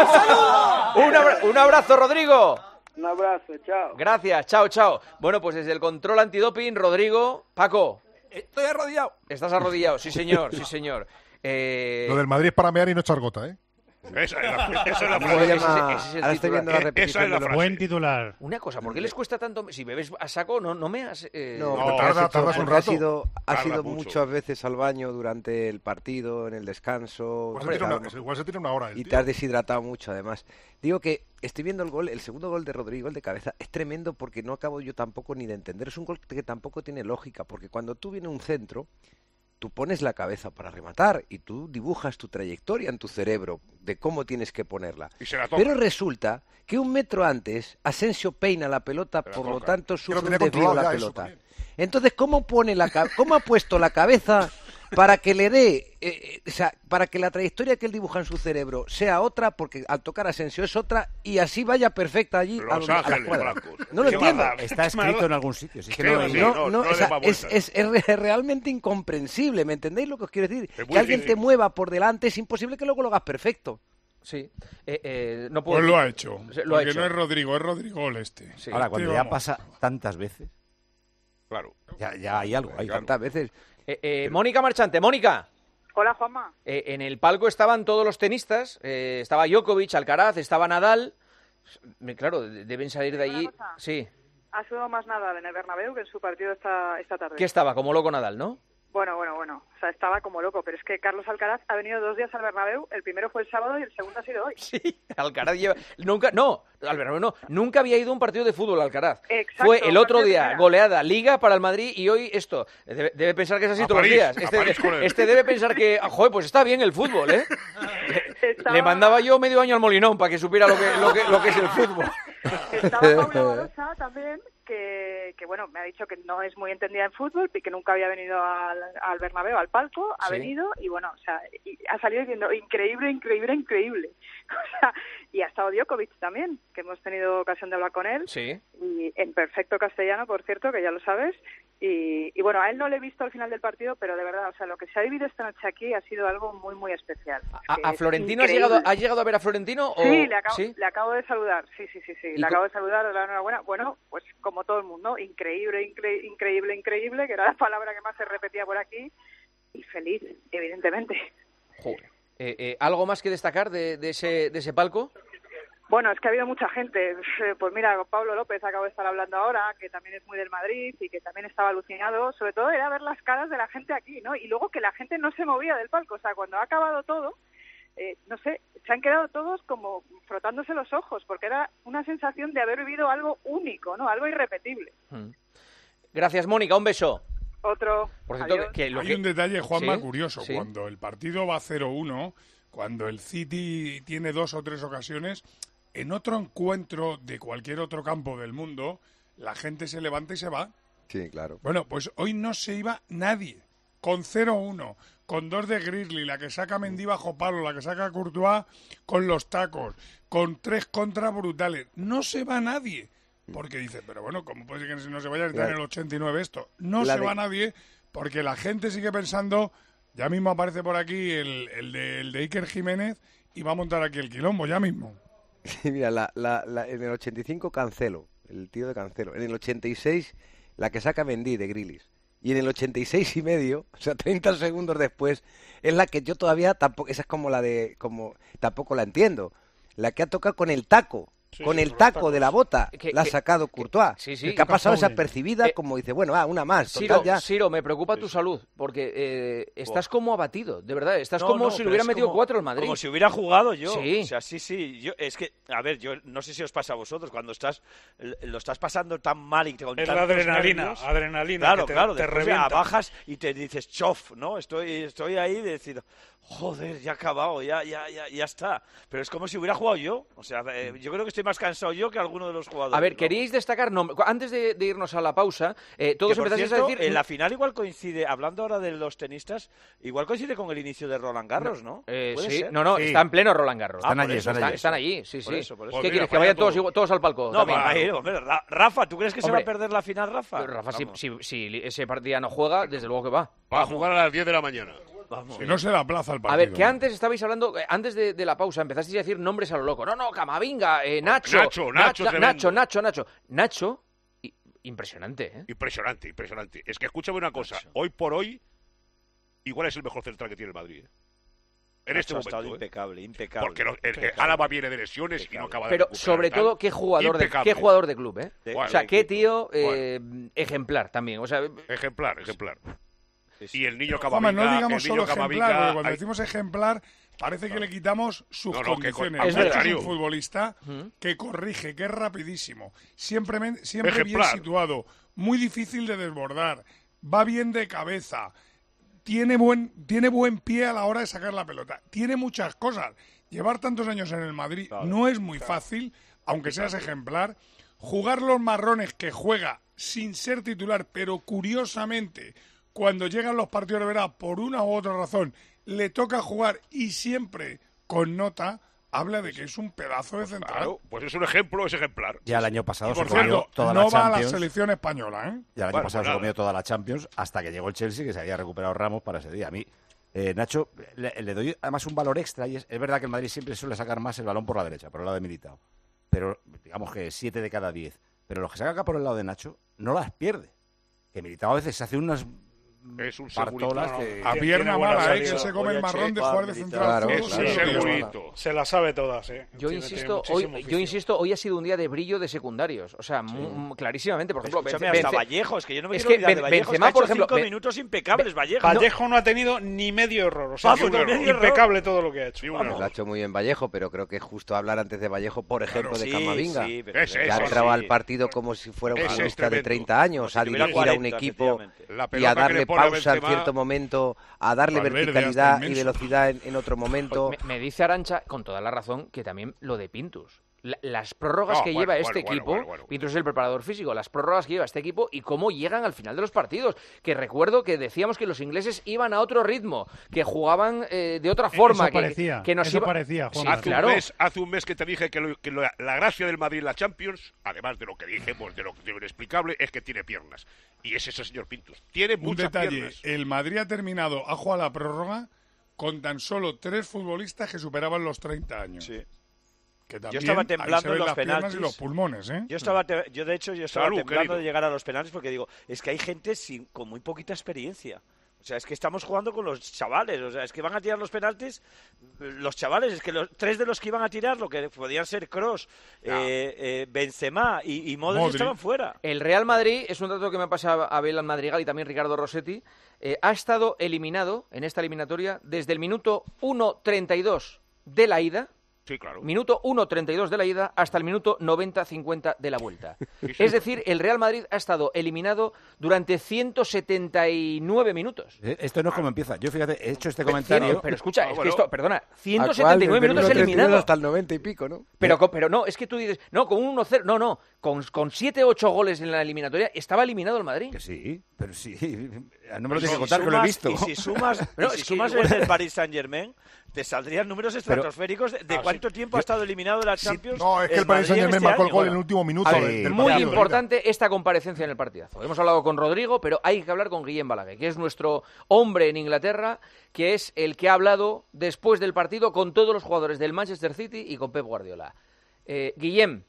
un, abra un abrazo, Rodrigo. Un abrazo, chao. Gracias, chao, chao. Bueno, pues desde el control antidoping, Rodrigo, Paco. Estoy arrodillado. Estás arrodillado, sí señor, sí señor. Eh... Lo del Madrid es para mear y no echar gota, ¿eh? Esa es la, esa es la frase. Ese, ese es el Ahora estoy viendo la repetición. Esa es la frase. Buen titular. Una cosa, ¿por qué les cuesta tanto? Si bebes a saco, no, no me has... Eh... No, no, porque tarda, has hecho- tardas un porque has rato. ido, has Tarda ido mucho. muchas veces al baño durante el partido, en el descanso. Igual se Hombre, tira claro, una, igual se tira una hora. el y tío. te has deshidratado mucho, además. Digo que estoy viendo el gol, el segundo gol de Rodrigo, el de cabeza, es tremendo porque no acabo yo tampoco ni de entender. Es un gol que tampoco tiene lógica, porque cuando tú vienes un centro, tú pones la cabeza para rematar y tú dibujas tu trayectoria en tu cerebro de cómo tienes que ponerla. Y se la toca. Pero resulta que un metro antes Asensio peina la pelota, por lo toca. tanto Que sufre lo un tenía desvío controlado la ya, eso pelota. también. Entonces, ¿cómo pone la ca- cómo ha puesto la cabeza para que le dé, eh, eh, o sea, para que la trayectoria que él dibuja en su cerebro sea otra, porque al tocar Asensio es otra y así vaya perfecta allí a, Los donde- a la Ángeles cuadra? Blancos. No lo Qué entiendo. maldad. Está escrito en algún sitio. sí. Que Sí, no, sí, no, no, no, no o sea, le va es, vuelta. es- es re- realmente incomprensible, ¿me entendéis lo que os quiero decir? Es muy Que alguien difícil. te mueva por delante es imposible que luego lo hagas perfecto. Sí. Eh, eh, no puedo Pues decir- lo ha hecho. Lo ha Porque hecho. no es Rodrigo, es Rodrigo el este. Sí. Ahora, Este, cuando ya vamos. pasa tantas veces, Claro. ya, ya hay algo. Hay Tantas veces. Eh, eh, Mónica Marchante, Mónica. Hola, Juanma. Eh, en el palco estaban todos los tenistas, eh, estaba Djokovic, Alcaraz, estaba Nadal. Eh, Claro, de- deben salir de allí. Sí. Ha sudado más Nadal en el Bernabéu que en su partido esta, esta tarde. ¿Qué estaba? Como loco Nadal, ¿no? Bueno, bueno, bueno. O sea, estaba como loco. Pero es que Carlos Alcaraz ha venido dos días al Bernabéu. El primero fue el sábado y el segundo ha sido hoy. Sí, Alcaraz lleva... Nunca, no, al Bernabéu no, nunca había ido a un partido de fútbol Alcaraz. Exacto, Fue el otro partido de día, primera. goleada, Liga para el Madrid y hoy esto. Debe, debe pensar que es así A todos París, los días. a Este, París con él. este debe pensar que, ah, joder, pues está bien el fútbol, ¿eh? Estaba- Le mandaba yo medio año al Molinón para que supiera lo que, lo que, lo que es el fútbol. Estaba Paula Barosa también, que, que bueno, me ha dicho que no es muy entendida en fútbol y que nunca había venido al, al Bernabéu, al palco, ha Sí. venido y bueno, o sea, y ha salido diciendo increíble, increíble, increíble. O sea, y ha estado Djokovic también, que hemos tenido ocasión de hablar con él, Sí. y en perfecto castellano, por cierto, que ya lo sabes. Y, y bueno, a él no le he visto al final del partido, pero de verdad, o sea, lo que se ha vivido esta noche aquí ha sido algo muy, muy especial. ¿A, Que a es Florentino has increíble. llegado, has llegado a ver a Florentino? O... Sí, le acabo, ¿Sí? le acabo de saludar, sí, sí, sí, sí, ¿Y le co- acabo de saludar, de la enhorabuena. Bueno, pues como todo el mundo, increíble, incre- increíble, increíble, que era la palabra que más se repetía por aquí, y feliz, evidentemente. Joder. Eh, eh, ¿Algo más que destacar de, de, ese, de ese palco? Bueno, es que ha habido mucha gente. Eh, Pues mira, Pablo López acabo de estar hablando ahora, que también es muy del Madrid y que también estaba alucinado. Sobre todo era ver las caras de la gente aquí, ¿no? Y luego que la gente no se movía del palco. O sea, cuando ha acabado todo, eh, no sé, se han quedado todos como frotándose los ojos, porque era una sensación de haber vivido algo único, ¿no? Algo irrepetible. Mm. Gracias, Mónica, un beso. Otro. Por cierto, Adiós. que, que lo Hay que... un detalle, Juanma, Sí, curioso. sí. Cuando el partido va cero uno, cuando el City tiene dos o tres ocasiones, en otro encuentro de cualquier otro campo del mundo, la gente se levanta y se va. Sí, claro. Bueno, pues hoy no se iba nadie. Con cero uno, con dos de Grizzly, la que saca Mendy bajo palo, la que saca Courtois con los tacos, con tres contras brutales. No se va nadie. Porque dice, pero bueno, ¿cómo puede ser que no se vaya? Está en el ochenta y nueve esto. No La se de- va nadie porque la gente sigue pensando, ya mismo aparece por aquí el, el, de, el de Iker Jiménez y va a montar aquí el quilombo, ya mismo. Sí, mira, la, la, la- en el ochenta y cinco Cancelo, el tío de Cancelo. En el ochenta y seis, la que saca Mendy de Grilis. Y en el ochenta y seis y medio, o sea, treinta segundos después, es la que yo todavía tampoco, esa es como la de, como, tampoco la entiendo. La que ha tocado con el taco Sí, con sí, el taco de la bota que, la ha sacado Courtois. Sí, sí, que ha pasado desapercibida, eh, como dice, bueno, va, una más. Total, Ciro, ya. Ciro, me preocupa tu salud, porque eh, estás como abatido, de verdad. Estás no, como no, si le hubiera metido como, cuatro al Madrid. Como si hubiera jugado yo. Sí. O sea, sí, sí. Yo, es que, a ver, yo no sé si os pasa a vosotros, cuando estás lo estás pasando tan mal y te con es tantos la adrenalina, nervios, adrenalina. Claro, que te, claro. te Después revienta. ya bajas y te dices, chof, ¿no? Estoy, estoy ahí de decir, joder, ya ha acabado, ya, ya, ya, ya está. Pero es como si hubiera jugado yo. O sea, eh, yo creo que estoy más cansado yo que alguno de los jugadores. A ver, ¿no? queríais destacar nombres. Antes de, de irnos a la pausa, eh, todos empezáis a decir... En la final igual coincide, hablando ahora de los tenistas, igual coincide con el inicio de Roland Garros, ¿no? Eh, ¿Puede sí, ser? no, no, Sí. está en pleno Roland Garros. Están Ah, allí, eso, están está- allí. están allí, sí, Por sí. eso, por eso. ¿Qué Pues quieres? mira, Que vayan vaya todos, todo. igual- todos al palco. No, también. va a ir, hombre. Ra- Rafa, ¿tú crees que se va Hombre. a perder la final, Rafa? Pero Rafa, si, Vamos. si, si ese partido no juega, desde luego que va. Va a jugar a las diez de la mañana. Vamos. Si no se da plaza al partido. A ver, que antes estabais hablando, eh, antes de, de la pausa, empezasteis a decir nombres a lo loco. No, no, Camavinga, eh, Nacho, Nacho, Nacho, Na- tremendo. Nacho, Nacho, Nacho. Nacho, i- impresionante, ¿eh? Impresionante, impresionante. Es que escúchame una cosa. Hoy por hoy, igual es el mejor central que tiene el Madrid. ¿eh? En Nacho este ha estado momento. ¿eh? impecable, impecable. Porque no, el, el Impecable. Álava viene de lesiones y no acaba de Pero recuperar, sobre tal. todo, qué jugador, de, Impecable. qué jugador de club, ¿eh? De- o sea, de qué equipo. tío eh, ejemplar también. O sea, Ejemplar, ejemplar. Y el niño Juanma, Camavinga, no digamos el niño solo ejemplar, Camavinga, porque cuando hay- decimos ejemplar, parece que le quitamos sus No, no, que con- condiciones. al Es verdad, es contrario. un futbolista que corrige, que es rapidísimo, siempre, men- siempre bien Ejemplar. situado, muy difícil de desbordar, va bien de cabeza, tiene buen, tiene buen pie a la hora de sacar la pelota, tiene muchas cosas. Llevar tantos años en el Madrid no es muy fácil, aunque seas ejemplar. Jugar los marrones que juega sin ser titular, pero curiosamente, cuando llegan los partidos de verano, por una u otra razón, le toca jugar y siempre con nota, habla de que es un pedazo de central. Claro, pues es un ejemplo, es ejemplar. Ya el año pasado Y por se comió cierto, toda no la va a la Champions. selección española, ¿eh? Ya el año Bueno, pasado pues se nada. comió toda la Champions hasta que llegó el Chelsea, que se había recuperado Ramos para ese día. A mí, eh, Nacho, le, le doy además un valor extra y es, es verdad que el Madrid siempre suele sacar más el balón por la derecha, por el lado de Militao. Pero digamos que siete de cada diez. Pero los que sacan acá por el lado de Nacho no las pierde. Que Militao a veces se hace unas Es un partolas segurito. que... A pierna buena mala, ¿eh? salida. Que se come el Oye, marrón che, de jugar de Militao. central. Claro, todo, Es un claro, sí, claro. segurito. Se la sabe todas, ¿eh? Yo Tiene- insisto, tiene hoy, muchísimo yo oficio. insisto, hoy ha sido un día de brillo de secundarios. O sea, mu- mu- clarísimamente, por ejemplo, Escúchame, Bence- hasta Bence- Vallejo, es que yo no me es quiero que olvidar de Ben- Vallejo. Benzema, ha hecho por ejemplo, cinco Ben- minutos impecables, Vallejo. Vallejo no ha tenido ni medio error. O sea, Vamos, que ni medio error. impecable todo lo que ha hecho. Ni un Vamos. error. Lo ha hecho muy bien Vallejo, pero creo que es justo hablar antes de Vallejo, por ejemplo, de Sí, Camavinga. sí, pero- Ese, Que ha ese, entrado sí. al partido como si fuera un Ese es futbolista de tremendo. treinta años, si a tuviera dirigir a un cuarenta, equipo efectivamente. La y pelota a que darle le pone a pausa en Benzema- cierto momento, a darle Valverde ya verticalidad está y inmenso. velocidad en, en otro momento. me, me dice Arancha, con toda la razón, que también lo de Pintus. La- las prórrogas No, que bueno, lleva bueno, este bueno, equipo, bueno, bueno. Pintus es el preparador físico, las prórrogas que lleva este equipo y cómo llegan al final de los partidos. Que recuerdo que decíamos que los ingleses iban a otro ritmo, que jugaban eh, de otra forma. Eso que, parecía, que nos eso iba- parecía, Sí, Juanma. Hace, claro. un mes, hace un mes que te dije que, lo- que lo- la gracia del Madrid en la Champions, además de lo que dijimos, de lo, de lo inexplicable, es que tiene piernas. Y es ese señor Pintus. Tiene Un muchas detalle, piernas. el Madrid ha terminado, ha jugado la prórroga con tan solo tres futbolistas que superaban los treinta años. Sí. Que Yo también estaba ahí se temblando ven en los las piernas penaltis. y los pulmones, ¿eh? Yo estaba, te- yo de hecho, yo estaba Salud, temblando querido. de llegar a los penaltis porque digo, es que hay gente sin, con muy poquita experiencia. O sea, es que estamos jugando con los chavales. O sea, es que van a tirar los penaltis los chavales. Es que los tres de los que iban a tirar, lo que podían ser Kroos, eh, eh, Benzema y, y Modric, Modric. estaban fuera. El Real Madrid, es un dato que me pasa a Abel Madrigal y también Ricardo Rossetti, eh, ha estado eliminado en esta eliminatoria desde el minuto uno treinta y dos de la ida. Sí, claro. Minuto uno treinta y dos de la ida hasta el minuto noventa cincuenta de la vuelta. Sí, sí. Es decir, el Real Madrid ha estado eliminado durante ciento setenta y nueve minutos. Eh, Esto no es como empieza. Yo, fíjate, he hecho este Pero, comentario... pero escucha, Ah, es bueno. que esto, perdona, ¿A ciento cuál? setenta y nueve Desde el minutos uno treinta y nueve eliminado. hasta el noventa y pico, ¿no? Pero, co- pero no, es que tú dices, no, con un uno cero, no, no, con, con siete ocho goles en la eliminatoria estaba eliminado el Madrid. Que sí, pero sí, no me lo Y tienes si que contar, que lo he sumas- visto. Y si sumas, No, y es si que sumas igual- el del Paris Saint-Germain, te saldrían números estratosféricos de, de Ah, sí. cuánto tiempo ha estado eliminado de la Champions. No, es que el Paris Madrid en Saint-Germain este marcó el año. gol en el último minuto A ver, del, del muy partido. importante esta comparecencia en el partidazo. Hemos hablado con Rodrigo, pero hay que hablar con Guillem Balaguer, que es nuestro hombre en Inglaterra, que es el que ha hablado después del partido con todos los jugadores del Manchester City y con Pep Guardiola. Eh, Guillem.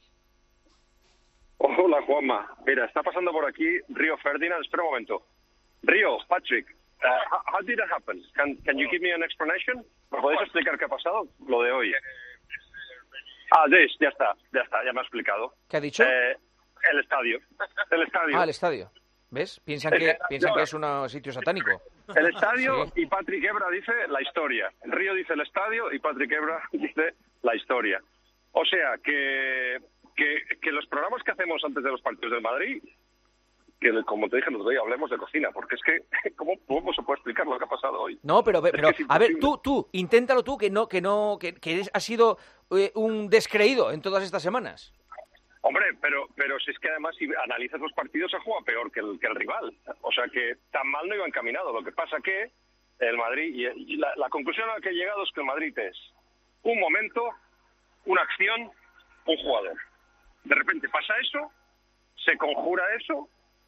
Hola, Juanma. Mira, está pasando por aquí Río Ferdinand. Espera un momento. Río, Patrick, uh, how, how did that happen? Can, can you give me an explanation? ¿Me podéis explicar qué ha pasado? Lo de hoy. Ah, Des, ya está, ya está, ya me ha explicado. ¿Qué ha dicho? Eh, el estadio. El estadio. Ah, el estadio. ¿Ves? Piensan que, piensan que es un sitio satánico. El estadio Sí. y Patrick Ebra dice la historia. Río dice el estadio y Patrick Ebra dice la historia. O sea, que, que, que los programas que hacemos antes de los partidos del Madrid, que como te dije el otro día, hablemos de cocina, porque es que, ¿cómo, cómo se puede explicar lo que ha pasado hoy? No, pero, pero Es que es a ver, imposible. tú, tú, inténtalo tú, que no, que no, que, que eres- has sido eh, un descreído en todas estas semanas. Hombre, pero pero si es que además si analizas los partidos ha jugado peor que el, que el rival. O sea que tan mal no iba encaminado. Lo que pasa que el Madrid, y, y la, la conclusión a la que he llegado es que el Madrid es un momento, una acción, un jugador. De repente pasa eso, se conjura eso,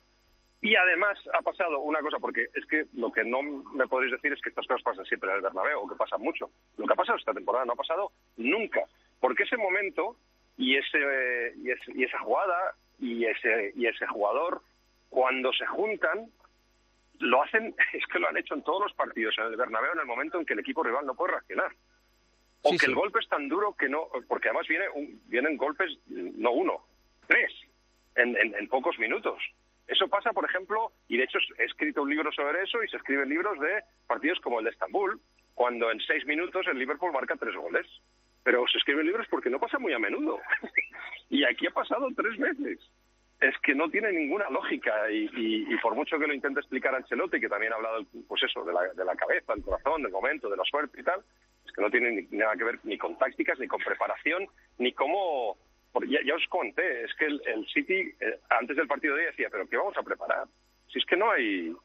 y además ha pasado una cosa, porque es que lo que no me podréis decir es que estas cosas pasan siempre en el Bernabéu, o que pasan mucho. Lo que ha pasado esta temporada no ha pasado nunca. Porque ese momento y ese y, ese, y esa jugada y ese y ese jugador, cuando se juntan, lo hacen, es que lo han hecho en todos los partidos en el Bernabéu en el momento en que el equipo rival no puede reaccionar. O Sí, que sí. el golpe es tan duro que no, porque además viene un- vienen golpes, no uno, tres, en, en, en pocos minutos. Eso pasa, por ejemplo, y de hecho he escrito un libro sobre eso y se escriben libros de partidos como el de Estambul, cuando en seis minutos el Liverpool marca tres goles. Pero se escriben libros porque no pasa muy a menudo. Y aquí ha pasado tres veces. Es que no tiene ninguna lógica y, y, y por mucho que lo intente explicar Ancelotti, que también ha hablado, pues eso, de la, de la cabeza, el corazón, del momento, de la suerte y tal, es que no tiene ni, nada que ver ni con tácticas, ni con preparación, ni cómo... porque Ya, ya os conté, es que el, el City, eh, antes del partido de hoy decía, ¿pero qué vamos a preparar? Si es que no hay...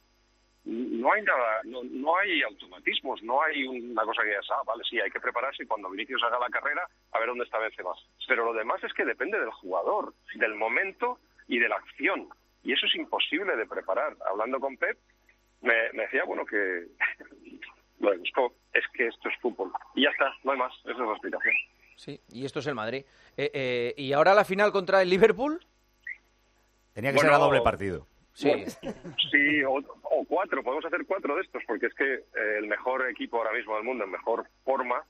No hay nada, no, no hay automatismos, no hay una cosa que digas, ah, vale, sí, hay que prepararse y cuando Vinicius haga la carrera, a ver dónde está Benzema. Pero lo demás es que depende del jugador, del momento y de la acción. Y eso es imposible de preparar. Hablando con Pep, me, me decía, bueno, que lo de Busco es que esto es fútbol. Y ya está, no hay más, esa es la explicación. Sí, y esto es el Madrid. Eh, eh, ¿Y ahora la final contra el Liverpool? Tenía que Bueno, ser a doble partido. Sí. Sí, o, o cuatro, podemos hacer cuatro de estos, porque es que eh, el mejor equipo ahora mismo del mundo, en mejor forma,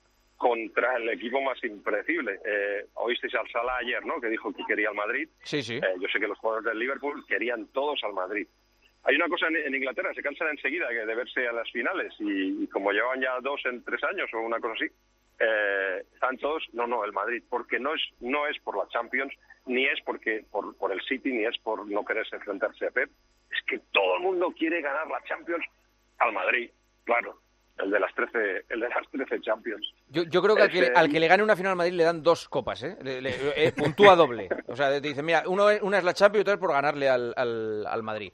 contra el equipo más impredecible. Eh, oísteis al Salah ayer, ¿no?, que dijo que quería al Madrid. Sí, sí. Eh, yo sé que los jugadores del Liverpool querían todos al Madrid. Hay una cosa en, en Inglaterra, se cansan enseguida de verse a las finales y, y como llevan ya dos en tres años o una cosa así, eh, están todos, no, no, el Madrid, porque no es no es por la Champions, ni es porque por, por el City, ni es por no quererse enfrentarse a Pep, es que todo el mundo quiere ganar la Champions al Madrid, claro, el de las trece, el de las trece Champions. Yo, yo creo que al que, Ese- al que le gane una final al Madrid le dan dos copas, ¿eh? Le- le- eh, puntúa doble. O sea, te dicen, mira, uno es- una es la Champions y otra es por ganarle al, al, al Madrid.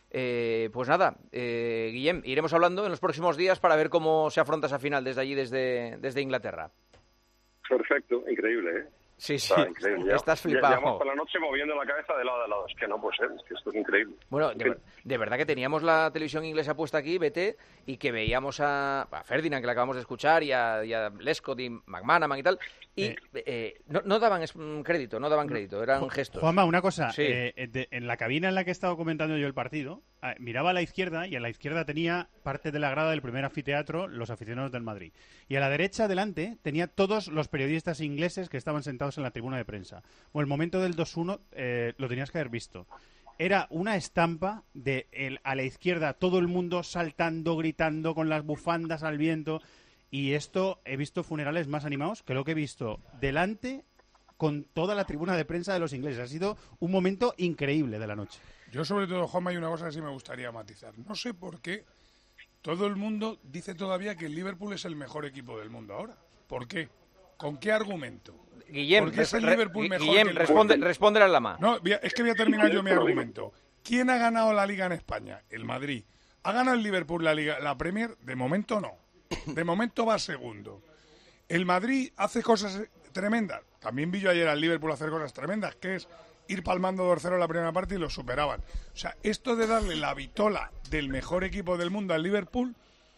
Eh, pues nada, eh, Guillem, iremos hablando en los próximos días para ver cómo se afronta esa final desde allí, desde, desde Inglaterra. Perfecto, increíble, ¿eh? Sí, sí, Está increíble. Ya- estás ya- flipado. Llevamos por la noche moviendo la cabeza de lado a lado. Es que no puede ser, es que esto es increíble. Bueno, En de, fin. ver- de verdad que teníamos la televisión inglesa puesta aquí, B T, y que veíamos a, a Ferdinand, que la acabamos de escuchar, y a, y a Lescott y McManaman y tal, y eh, no, no daban es- mm, crédito, no daban crédito, eran gestos. Juanma, una cosa. Sí. eh, de- en la cabina en la que he estado comentando yo el partido, eh, miraba a la izquierda y a la izquierda tenía parte de la grada del primer anfiteatro los aficionados del Madrid. Y a la derecha, adelante, tenía todos los periodistas ingleses que estaban sentados en la tribuna de prensa. O el momento del dos uno eh, lo tenías que haber visto. Era una estampa de el, a la izquierda todo el mundo saltando, gritando, con las bufandas al viento. Y esto, he visto funerales más animados que lo que he visto delante con toda la tribuna de prensa de los ingleses. Ha sido un momento increíble de la noche. Yo sobre todo, Juanma, hay una cosa que sí me gustaría matizar. No sé por qué todo el mundo dice todavía que el Liverpool es el mejor equipo del mundo ahora. ¿Por qué? ¿Con qué argumento? Guillem, ¿Por qué es el re- Liverpool Gui- mejor Guillem, que el responde, Madrid? responde a la ma. No, voy a- es que voy a terminar yo mi argumento. ¿Quién ha ganado la Liga en España? El Madrid. ¿Ha ganado el Liverpool la Liga, la Premier? De momento no. De momento va segundo. El Madrid hace cosas tremendas. También vi yo ayer al Liverpool hacer cosas tremendas, que es ir palmando dos cero en la primera parte y lo superaban. O sea, esto de darle la vitola del mejor equipo del mundo al Liverpool,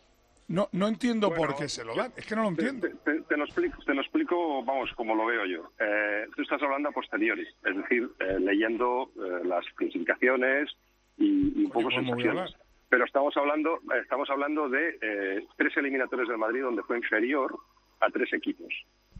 no, no entiendo Bueno, por qué se lo dan. Es que no lo entiendo. Te, te- te lo explico, te lo explico, vamos, como lo veo yo. Eh, tú estás hablando a posteriori, es decir, eh, leyendo eh, las clasificaciones y, y un poco ¿cómo voy a sensaciones. Pero estamos hablando, estamos hablando de eh, tres eliminatorios del Madrid donde fue inferior a tres equipos.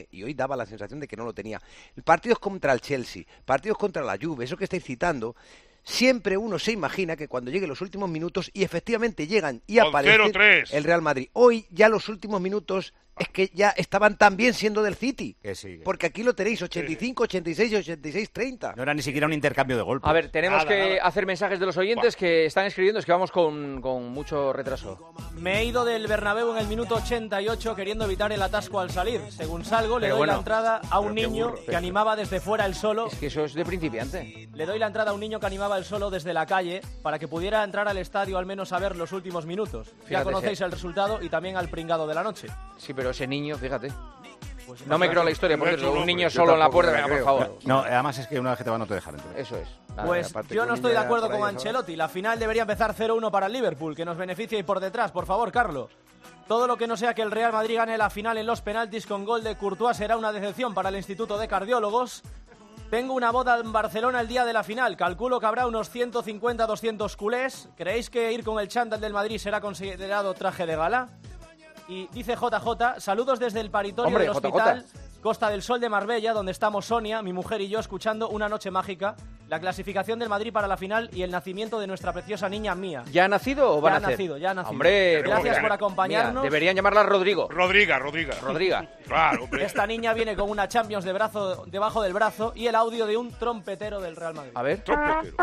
tiene, y hoy daba la sensación de que no lo tenía. Partidos contra el Chelsea, partidos contra la Juve, eso que estáis citando, siempre uno se imagina que cuando lleguen los últimos minutos, y efectivamente llegan y Con aparece cero tres. el Real Madrid. Hoy ya los últimos minutos es que ya estaban tan bien siendo del City. Que sí, que porque aquí lo tenéis, ochenta y cinco, ochenta y seis y ochenta y seis treinta. No era ni siquiera un intercambio de golpes. A ver, tenemos Nada, que nada. hacer mensajes de los oyentes que están escribiendo, es que vamos con, con mucho retraso. Me he ido del Bernabéu en el minuto ochenta y ocho queriendo evitar el atasco al salir. Según salgo, le Pero doy bueno, la entrada a un pero qué niño burro. que animaba desde fuera el solo. Es que eso es de principiante. Le doy la entrada a un niño que animaba el solo desde la calle para que pudiera entrar al estadio al menos a ver los últimos minutos. ya Fíjate, conocéis sí. el resultado y también al pringado de la noche. Sí, pero ese niño, fíjate. Pues no me creo la historia, por no es cierto, un un hombre. niño Yo solo en la tampoco puerta, me la venga, por creo. favor. No, además es que una vez que te va no te dejan entrar. Eso es. Nada, Pues aparte yo que no un estoy de niño acuerdo por ahí, con ¿sabes? Ancelotti. La final debería empezar cero uno para el Liverpool, que nos beneficia y por detrás. Por favor, Carlos. Todo lo que no sea que el Real Madrid gane la final en los penaltis con gol de Courtois será una decepción para el Instituto de Cardiólogos. Tengo una boda en Barcelona el día de la final. Calculo que habrá unos ciento cincuenta a doscientos culés. ¿Creéis que ir con el chándal del Madrid será considerado traje de gala? Y dice J J, saludos desde el paritorio Hombre, del J J. hospital Costa del Sol de Marbella, donde estamos Sonia, mi mujer y yo escuchando Una noche mágica, la clasificación del Madrid para la final y el nacimiento de nuestra preciosa niña Mía. ¿Ya ha nacido o va Ya a ha nacer? nacido, ya ha nacido. Hombre, Gracias Rodriga. por acompañarnos. Mira, deberían llamarla Rodrigo. Rodriga, Rodriga. Rodriga. Claro, hombre. Esta niña viene con una Champions de brazo, debajo del brazo y el audio de un trompetero del Real Madrid. A ver. Trompetero.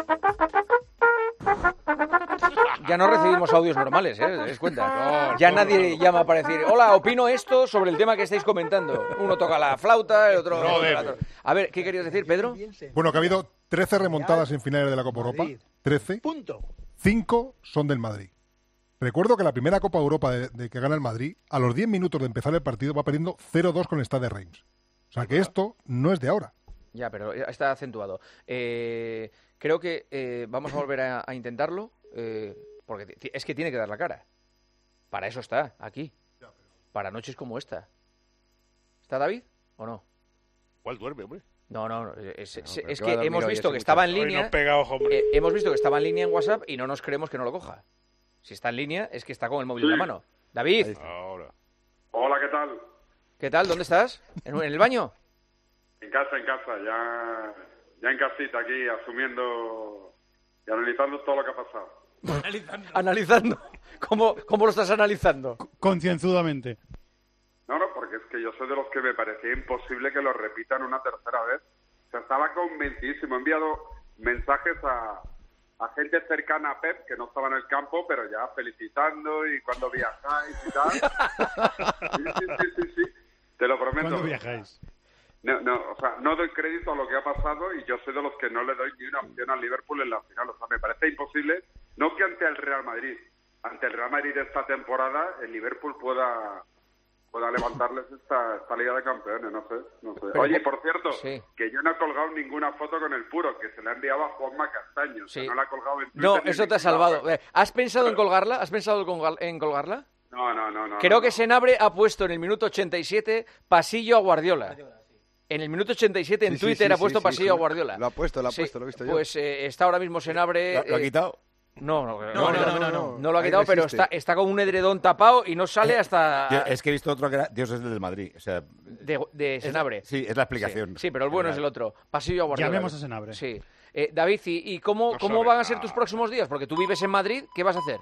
Ya no recibimos audios normales, ¿eh? ¿Te das cuenta? No, Ya no, nadie no, no. llama para decir, hola, opino esto sobre el tema que estáis comentando. Uno toca la flauta, el otro... No el debe. otro. A ver, ¿qué querías decir, Pedro? Bueno, que ha habido trece remontadas en finales de la Copa Europa. trece. Punto. cinco son del Madrid. Recuerdo que la primera Copa Europa de, de que gana el Madrid, a los diez minutos de empezar el partido, va perdiendo cero dos con el Stade de Reims. O sea que esto no es de ahora. Ya, pero está acentuado. Eh, creo que eh, vamos a volver a, a intentarlo, eh, porque t- es que tiene que dar la cara. Para eso está, aquí. Para noches como esta. ¿Está David o no? ¿Cuál duerme, hombre? No, no, no, es, es- pero es que va a que dormir hemos hoy visto ese que estaba en Hoy línea. nos pega ojo, hombre. eh, hemos visto que estaba en línea en WhatsApp y no nos creemos que no lo coja. Si está en línea, es que está con el móvil en la mano. David, Ahora. Hola, ¿qué tal? ¿qué tal? ¿Dónde estás? ¿En, en el baño? En casa, en casa, ya, ya en casita aquí, asumiendo y analizando todo lo que ha pasado. Analizando. ¿Cómo, cómo lo estás analizando? Concienzudamente. No, no, porque es que yo soy de los que me parecía imposible que lo repitan una tercera vez. O sea, estaba convencidísimo. He enviado mensajes a, a gente cercana a Pep, que no estaba en el campo, pero ya felicitando y cuando viajáis y tal. Sí, sí, sí, sí, sí. Te lo prometo. ¿Cuándo viajáis? No, no, o sea, no doy crédito a lo que ha pasado y yo soy de los que no le doy ni una opción al Liverpool en la final. O sea, me parece imposible, no que ante el Real Madrid, ante el Real Madrid de esta temporada, el Liverpool pueda pueda levantarles esta, esta Liga de Campeones, no sé, no sé. Pero, Oye, por cierto, sí. que yo no he colgado ninguna foto con el Puro, que se le ha enviado a Juanma Castaño, o sea, Sí. no la ha colgado en Twitter. No, ni eso en te ha ningún lado. salvado. Eh, ¿Has pensado en colgarla? ¿Has pensado en colgar- en colgarla? No, no, no, no. Creo no, que no. Senabre ha puesto en el minuto ochenta y siete pasillo a Guardiola. En el minuto ochenta y siete en Sí, sí, Twitter sí, ha puesto sí, pasillo sí. a Guardiola. Lo ha puesto, lo ha Sí, puesto, lo he visto yo. Pues eh, está ahora mismo Senabre... ¿Lo, lo ha eh, quitado? No, no, no, No, no, no, no, no. no lo ha Ahí quitado, pero resiste. está, está con un edredón tapado y no sale hasta Yo- es que he visto otro que era Dios es del Madrid. O sea, de, de es- Senabre. sí, es la explicación. Sí, sí, pero el bueno es el otro. Pasillo a Guardiola. Llamemos a Senabre. Sí. Eh, David, ¿y, y cómo, No cómo sabe van a ser nada. tus próximos días? Porque tú vives en Madrid, ¿qué vas a hacer?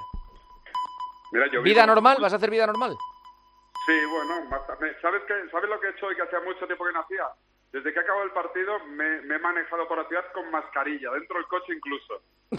Mira, yo ¿Vida vivo- normal? ¿Vas a hacer vida normal? Sí, bueno, más- me- ¿sabes qué? ¿Sabes lo que he hecho hoy que hacía mucho tiempo que no hacía? Desde que acabó el partido me, me he manejado por la ciudad con mascarilla, dentro del coche incluso.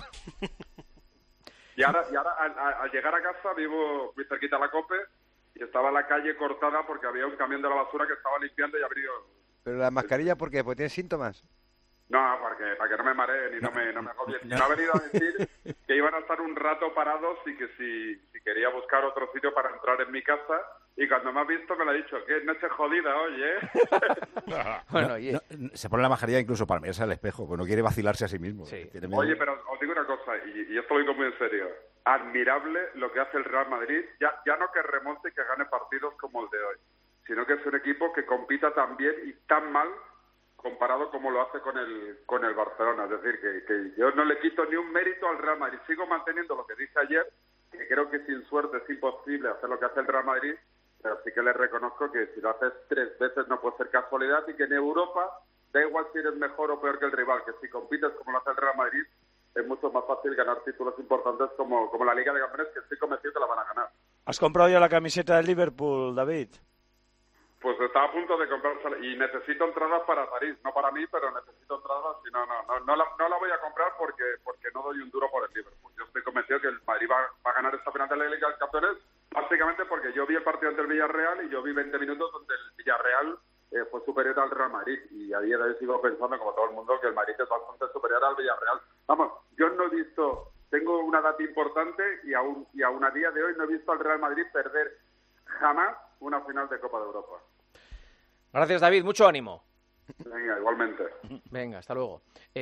y ahora, y ahora al, al- al llegar a casa vivo muy cerquita a la COPE y estaba la calle cortada porque había un camión de la basura que estaba limpiando y abrió... Pero la mascarilla, ¿por qué? ¿Porque tiene síntomas? No, porque, para que no me mareen y no me, no me agobien. Me ha venido a decir que iban a estar un rato parados y que si, si quería buscar otro sitio para entrar en mi casa. Y cuando me ha visto me lo ha dicho, que noche jodida hoy, ¿eh? Bueno, No, oye. no, se pone la mascarilla incluso para mirarse al espejo, porque no quiere vacilarse a sí mismo. Sí. Tiene miedo. Oye, pero os digo una cosa, y, y esto lo digo muy en serio. Admirable lo que hace el Real Madrid. Ya, ya no que remonte y que gane partidos como el de hoy, sino que es un equipo que compita tan bien y tan mal comparado como lo hace con el con el Barcelona. Es decir, que, que yo no le quito ni un mérito al Real Madrid. Sigo manteniendo lo que dije ayer, que creo que sin suerte es imposible hacer lo que hace el Real Madrid, pero sí que le reconozco que si lo haces tres veces no puede ser casualidad y que en Europa da igual si eres mejor o peor que el rival, que si compites como lo hace el Real Madrid es mucho más fácil ganar títulos importantes como, como la Liga de Campeones, que estoy convencido que la van a ganar. ¿Has comprado ya la camiseta del Liverpool, David? Pues está a punto de comprársela y necesito entradas para París, no para mí, pero necesito entradas y no, no, no, no, la, no la voy a comprar porque porque no doy un duro por el Liverpool. Yo estoy convencido que el Madrid va, va a ganar esta final de la Liga de Campeones, básicamente porque yo vi el partido ante el Villarreal y yo vi veinte minutos donde el Villarreal eh, fue superior al Real Madrid y a día de hoy sigo pensando, como todo el mundo, que el Madrid es bastante superior al Villarreal. Vamos, yo no he visto, tengo una data importante y aún, y aún a día de hoy no he visto al Real Madrid perder jamás una final de Copa de Europa. Gracias, David. Mucho ánimo. Venga, igualmente. Venga, hasta luego.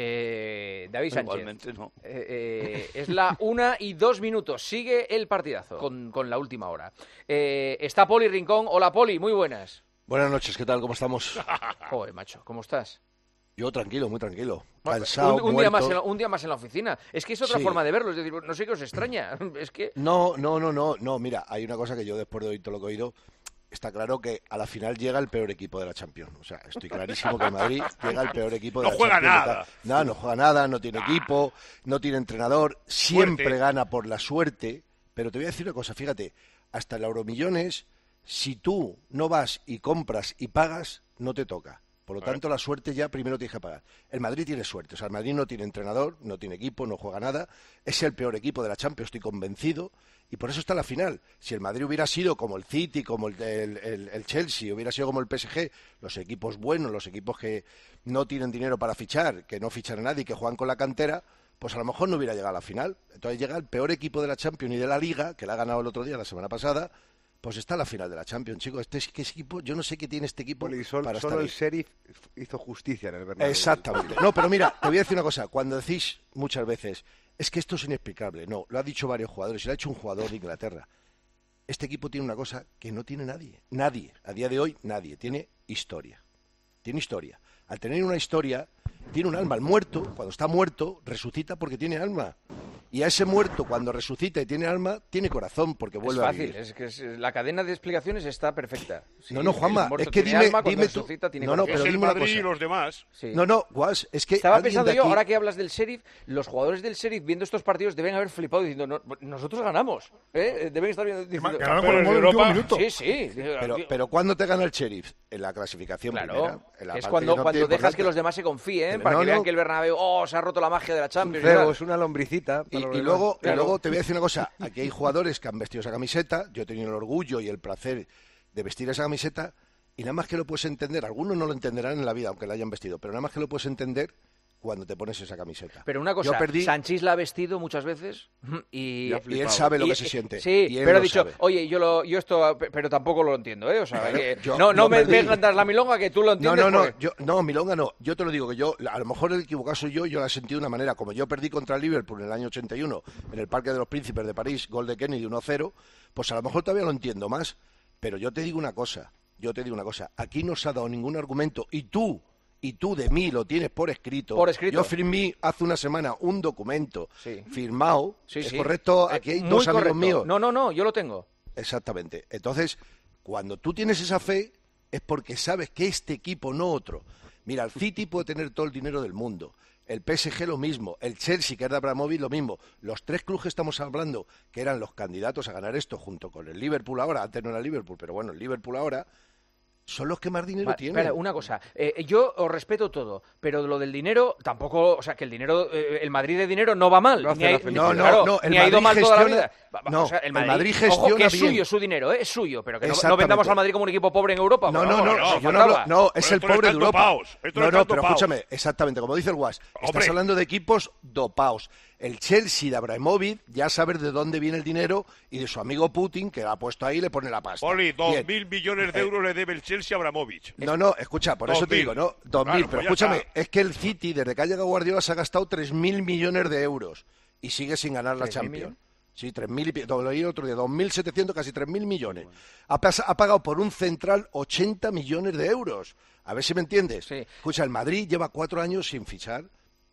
Eh, David Sánchez. Igualmente no. Eh, eh, es la una y dos minutos. Sigue el partidazo con, con la última hora. Eh, está Poli Rincón. Hola, Poli. Muy buenas. Buenas noches. ¿Qué tal? ¿Cómo estamos? Joder, macho. ¿Cómo estás? Yo tranquilo, muy tranquilo. Cansado, un, un, muerto. día más en la, un día más en la oficina. Es que es otra Sí. forma de verlo. Es decir, no sé qué os extraña. Es que... No, no, no, no, no. Mira, hay una cosa que yo después de oír todo lo que he oído, está claro que a la final llega el peor equipo de la Champions. O sea, estoy clarísimo que el Madrid llega el peor equipo de No la juega Champions. nada. No, no juega nada, no tiene equipo, no tiene entrenador, siempre Suerte. gana por la suerte. Pero te voy a decir una cosa, fíjate, hasta el Euromillones, si tú no vas y compras y pagas, no te toca. Por lo tanto, la suerte ya primero tienes que pagar. El Madrid tiene suerte. O sea, el Madrid no tiene entrenador, no tiene equipo, no juega nada. Es el peor equipo de la Champions, estoy convencido. Y por eso está en la final. Si el Madrid hubiera sido como el City, como el, el, el, el Chelsea, hubiera sido como el P S G, los equipos buenos, los equipos que no tienen dinero para fichar, que no fichan a nadie y que juegan con la cantera, pues a lo mejor no hubiera llegado a la final. Entonces llega el peor equipo de la Champions y de la Liga, que la ha ganado el otro día, la semana pasada, pues está en la final de la Champions, chicos. Este, este equipo, yo no sé qué tiene este equipo Sol- para solo estar el ahí. Sheriff hizo justicia en el Bernabéu. Exactamente. No, pero mira, te voy a decir una cosa. Cuando decís muchas veces, es que esto es inexplicable. No, lo ha dicho varios jugadores y lo ha hecho un jugador de Inglaterra. Este equipo tiene una cosa que no tiene nadie. Nadie. A día de hoy, nadie. Tiene historia. Tiene historia. Al tener una historia, tiene un alma. El muerto, cuando está muerto, resucita porque tiene alma. Y a ese muerto, cuando resucita y tiene alma, tiene corazón porque vuelve es a fácil, vivir. es que es- la cadena de explicaciones está perfecta. Sí, no, no, Juanma, el muerto es que tiene dime, alma, cuando dime tú. resucita tiene No, no, corazón. pero Es el dime una Madrid y cosa. los demás. Sí. No, no, Guas, es que Estaba alguien pensando de yo, aquí- ahora que hablas del Sheriff, los jugadores del Sheriff viendo estos partidos deben haber flipado diciendo, "No, nosotros ganamos. ¿eh? Deben estar viendo, diciendo, Ganaron por el gol del último minuto. Sí, sí. Pero, pero ¿cuándo te gana el Sheriff? En la clasificación Claro, primera. En la es parte cuando, que no cuando tiene dejas importancia. que los demás se confíen, Pero para no, que vean no. que el Bernabéu, oh, se ha roto la magia de la Champions. y Cebo, tal. es una lombricita. Y, para los y demás. luego, y Claro. luego te voy a decir una cosa. Aquí hay jugadores que han vestido esa camiseta. Yo he tenido el orgullo y el placer de vestir esa camiseta. Y nada más que lo puedes entender. Algunos no lo entenderán en la vida, aunque la hayan vestido. Pero nada más que lo puedes entender cuando te pones esa camiseta. Pero una cosa, Yo perdí. Sanchís la ha vestido muchas veces y, Y ha flipado. Y él sabe lo que se siente. Sí, Y él pero ha lo dicho, sabe. oye, yo lo, yo esto, pe- pero tampoco lo entiendo, ¿eh? O sea, Claro, que yo- no, no yo me perdí. vengas la milonga que tú lo No, entiendes. no, no, porque- yo, no, Milonga no. Yo te lo digo que yo, a lo mejor el equivocado soy yo, yo la sentí de una manera. Como yo perdí contra el Liverpool en el año ochenta y uno, en el Parque de los Príncipes de París, gol de Kennedy uno cero, pues a lo mejor todavía lo entiendo más. Pero yo te digo una cosa, yo te digo una cosa. Aquí no se ha dado ningún argumento y tú, y tú de mí lo tienes por escrito. Por escrito. Yo firmé hace una semana un documento Sí. firmado. Sí, ¿Es sí. correcto? Eh, Aquí hay muy dos amigos correcto. míos. No, no, no, yo lo tengo. Exactamente. Entonces, cuando tú tienes esa fe, es porque sabes que este equipo, no otro. Mira, el City puede tener todo el dinero del mundo. El P S G lo mismo. El Chelsea, que era de Abramovich, lo mismo. Los tres clubes que estamos hablando, que eran los candidatos a ganar esto, junto con el Liverpool ahora, antes no era el Liverpool, pero bueno, el Liverpool ahora, son los que más dinero Va, tienen. espera, una cosa, eh, yo os respeto todo, pero lo del dinero tampoco, o sea, que el dinero, eh, el Madrid de dinero no va mal, Lo hace ni, hay- la felicidad. ni- No, claro, no, el ni ha ido Madrid mal toda la gestiona- vida. Va- va, no, o sea, el el Madrid, Madrid ojo, que gestiona es bien. suyo, es su dinero, ¿eh? es suyo, pero que no, no Exactamente. vendamos al Madrid como un equipo pobre en Europa. No, por no, favor, no, no, yo no, hablo- no, es el pobre de Europa. dopaos, estos No, no, están pero dopaos. escúchame, exactamente, como dice el Guas, estás Hombre. hablando de equipos dopaos. El Chelsea de Abramovich ya sabe de dónde viene el dinero y de su amigo Putin, que lo ha puesto ahí y le pone la pasta. Poli, dos Bien. mil millones de Eh, euros le debe el Chelsea a Abramovich. No, no, escucha, por Dos eso te mil. digo, ¿no? Dos Claro, mil, pues pero ya escúchame, está. es que el City, desde que ha llegado Guardiola, se ha gastado tres mil millones de euros y sigue sin ganar la ¿tres mil Champions. millones? Sí, tres mil y pi- lo leí el otro día, dos mil setecientos, casi tres mil millones. Ha, pas- ha pagado por un central ochenta millones de euros. A ver si me entiendes. Escucha, el Madrid lleva cuatro años sin fichar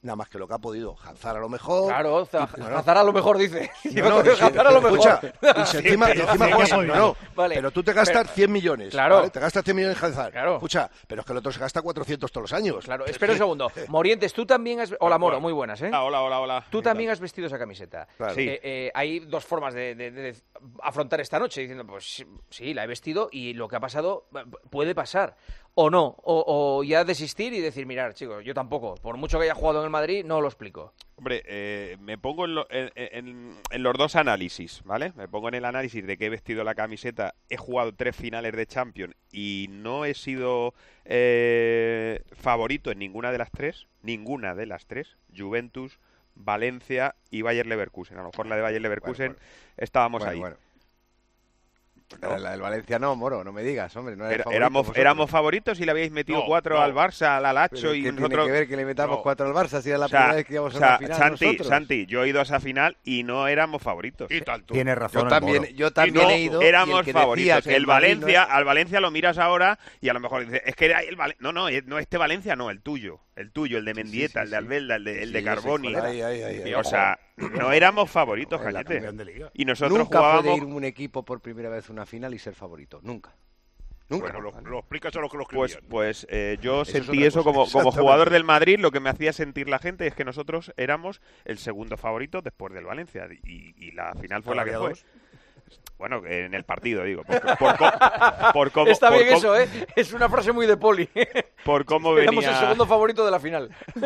nada más que lo que ha podido. Hazard a lo mejor. Claro, y- bueno, Hazard a lo mejor dice. No, no, y si- Hazard a lo mejor. escucha, y si encima, y encima Sí, juegas- sí, no, no, vale. pero tú te gastas Pero- cien millones. Claro. ¿vale? Te gastas cien millones en Hazard. Claro. Escucha, pero es que el otro se gasta cuatrocientos todos los años. Claro, espera un segundo. Morientes, tú también has... Hola, Moro, muy buenas, ¿eh? Ah, hola, hola, hola. Tú ¿Qué tal? también has vestido esa camiseta. Claro. Sí. Eh, eh, hay dos formas de, de- de afrontar esta noche, diciendo, pues sí, sí, la he vestido y lo que ha pasado eh, puede pasar. O no, o, o ya desistir y decir, mirar, chicos, yo tampoco, por mucho que haya jugado en el Madrid, no lo explico. Hombre, eh, me pongo en, lo- en- en- en los dos análisis, ¿vale? Me pongo en el análisis de que he vestido la camiseta, he jugado tres finales de Champions y no he sido eh, favorito en ninguna de las tres, ninguna de las tres, Juventus, Valencia y Bayer Leverkusen. A lo mejor la de Bayer Leverkusen Bueno, bueno. estábamos Bueno, ahí. bueno. Pero la del Valencia no, Moro, no me digas, hombre. No eres Era- favorito éramos, vosotros. éramos favoritos y le habéis metido No, cuatro no. al Barça, al Alacho Pero y ¿qué tiene nosotros... que ver que le metamos No. cuatro al Barça si era la O sea, primera vez que íbamos a o sea, una final Santi, nosotros? Santi, yo he ido a esa final y no éramos favoritos. Y tanto. Tienes razón. Yo el también- Moro. yo también Y no he ido y el éramos que decía favoritos. que El el Madrid no Valencia, es- al Valencia lo miras ahora y a lo mejor dices, es que era el Valencia. No, no, eh, no este Valencia, no, el tuyo. El tuyo, el de Mendieta, sí, el de sí. Albelda, el de, el de Sí, yo sé Carboni. cuál era. Ay, ay, ay, ay. o sea, no éramos favoritos, Joder, la Cañete. campeón de liga. Y nosotros Nunca jugábamos... puede ir un equipo por primera vez a una final y ser favorito. Nunca. Nunca. Bueno, lo, lo explicas a los que lo Pues, escribían. pues eh, yo Eso es sentí otra eso cosa, como, como exactamente. jugador del Madrid. Lo que me hacía sentir la gente es que nosotros éramos el segundo favorito después del Valencia. Y, y la final fue la que Había fue. dos. Bueno, en el partido, digo. Por, por, co- por cómo, Está por bien cómo- eso, ¿eh? Es una frase muy de Poli. por cómo Éramos venía... el segundo favorito de la final.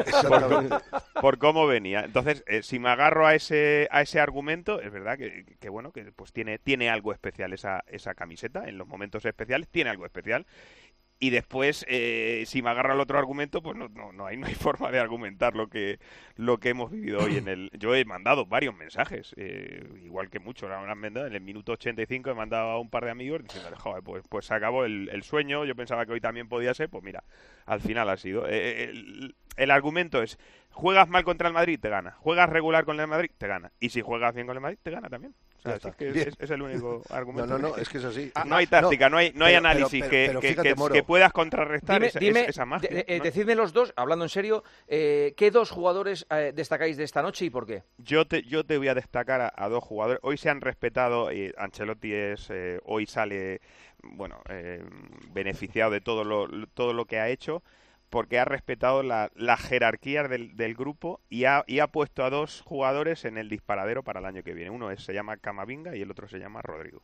por, por cómo venía. Entonces, eh, si me agarro a ese a ese argumento, es verdad que, que bueno, que pues tiene tiene algo especial esa esa camiseta en los momentos especiales, tiene algo especial. Y después, eh, si me agarro al otro argumento, pues no, no, no hay no hay forma de argumentar lo que lo que hemos vivido hoy en el. Yo he mandado varios mensajes, eh, igual que muchos. Ahora han mandado, en el minuto ochenta y cinco he mandado a un par de amigos diciendo, joder, pues pues se acabó el, el sueño. Yo pensaba que hoy también podía ser, pues mira, al final ha sido. Eh, el, el argumento es: juegas mal contra el Madrid, te gana. Juegas regular con el Madrid, te gana. Y si juegas bien con el Madrid, te gana también. O sea, Ya si está. es, que Bien. es, es el único argumento. No, no, no, que- es que es así. No hay táctica, no, hay, no hay Pero- pero- análisis pero- que, pero que- fíjate, que- Moro. que puedas contrarrestar Dime, esa, dime, esa- esa magia. de- eh, ¿no? decidme los dos, hablando en serio, eh, ¿qué dos jugadores eh, destacáis de esta noche y por qué? Yo te, yo te voy a destacar a, a dos jugadores. Hoy se han respetado, y Ancelotti es, eh, hoy sale, bueno, eh, beneficiado de todo lo, todo lo que ha hecho, porque ha respetado la, la jerarquía del, del grupo y ha, y ha puesto a dos jugadores en el disparadero para el año que viene. Uno es, se llama Camavinga y el otro se llama Rodrigo.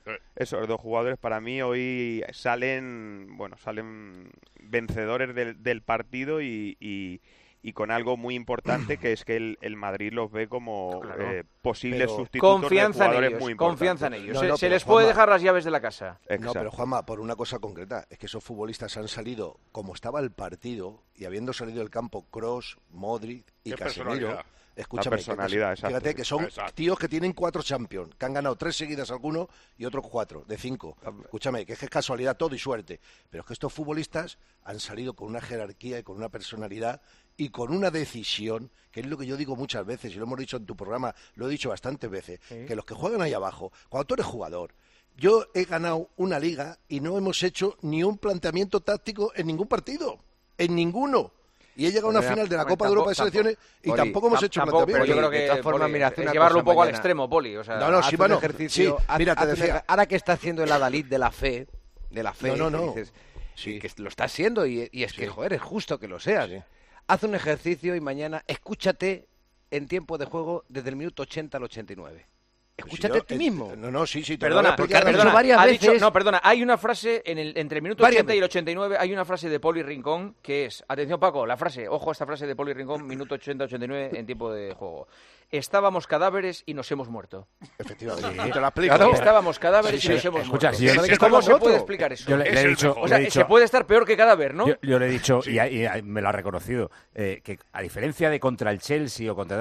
Esos dos jugadores para mí hoy salen, bueno, salen vencedores del, del partido y, y, y con algo muy importante que es que el, el Madrid los ve como Claro. eh, posibles Pero- sustitutos Confianza de en jugadores ellos, muy importantes. confianza en ellos. No, se no, se pero les puede Juanma- dejar las llaves de la casa. No, Exacto. pero Juanma, por una cosa concreta, es que esos futbolistas han salido como estaba el partido y habiendo salido del campo Kroos, Modric y Qué Casemiro. personalidad. Escúchame, La personalidad, que, fíjate exacto. que son Exacto. tíos que tienen cuatro Champions, que han ganado tres seguidas algunos y otros cuatro, de cinco. Escúchame, que es que es casualidad todo y suerte. Pero es que estos futbolistas han salido con una jerarquía y con una personalidad y con una decisión, que es lo que yo digo muchas veces, y lo hemos dicho en tu programa, lo he dicho bastantes veces, Sí. que los que juegan ahí abajo, cuando tú eres jugador, yo he ganado una liga y no hemos hecho ni un planteamiento táctico en ningún partido, en ninguno. Y he llegado a una Bueno, final de la bueno, Copa de Europa de tampoco- selecciones y Poli, tampoco hemos tam- hecho Tampoco, pero yo planteamiento. creo de que todas formas, Poli, mira, haz es una llevarlo cosa un poco al mañana. extremo, Poli. O sea, No, no, Haz sí, un bueno, ejercicio, sí, haz- mira, te haz un decía- ejer- ahora que está haciendo el Adalid de la fe, de la fe, No, no, que no. dices, Sí. que lo está haciendo y, y es que, Sí. joder, es justo que lo seas. Haz un ejercicio y mañana escúchate en tiempo de juego desde el minuto ochenta al ochenta y nueve. Escúchate yo- a ti eh, mismo. No, no, sí, sí. te Perdona, lo voy a porque explicar. ha dicho perdona, varias ha dicho- veces- no, perdona, hay una frase en el, entre el minuto Varias ochenta y el veces. ochenta y nueve, hay una frase de Poli Rincón que es, atención Paco, la frase, ojo a esta frase de Poli Rincón, minuto ochenta ochenta y nueve en tiempo de juego. Estábamos cadáveres y nos hemos muerto. Efectivamente. Sí. Te lo explico. Claro. Estábamos cadáveres Sí, y nos sí. hemos Escucha, muerto. si yo- ¿Cómo si ¿Cómo se roto. puede explicar eso? Yo le, le he dicho, O le sea, he dicho- se puede estar peor que cadáver, ¿no? Yo, yo le he dicho, y, y- y me lo ha reconocido, eh, que a diferencia de contra el Chelsea o contra...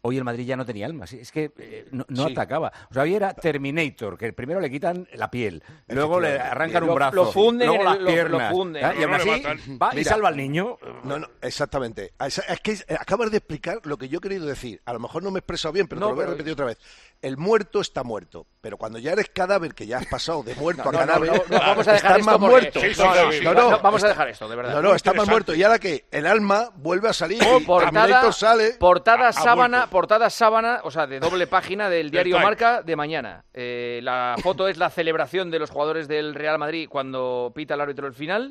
Hoy el Madrid ya no tenía alma, sí, es que eh, no, no Sí. atacaba. O sea, hoy era Terminator, que primero le quitan la piel, luego le arrancan un Lo- brazo, lo funden luego en el- las lo- lo piernas, funden. ¿eh? y aún No, no así le matan. va y Mira. salva al niño. No, no, exactamente. Es, es que es- acabas de explicar lo que yo he querido decir. A lo mejor no me he expresado bien, pero No, te lo voy a pero- repetir otra vez. El muerto está muerto, pero cuando ya eres cadáver, que ya has pasado de muerto No, a no, no, cadáver, no, no, vamos a dejar estás esto más porque- muerto. Sí, sí, sí, sí. No, no, No, vamos a está- dejar esto, de verdad. No, no, Muy está más interesante. muerto. Y ahora que el alma vuelve a salir y Portada, Terminator sale. portada ha- ha sábana, vuelto. portada sábana, o sea, de doble página del diario Time. Marca de mañana. Eh, la foto es la celebración de los jugadores del Real Madrid cuando pita el árbitro el final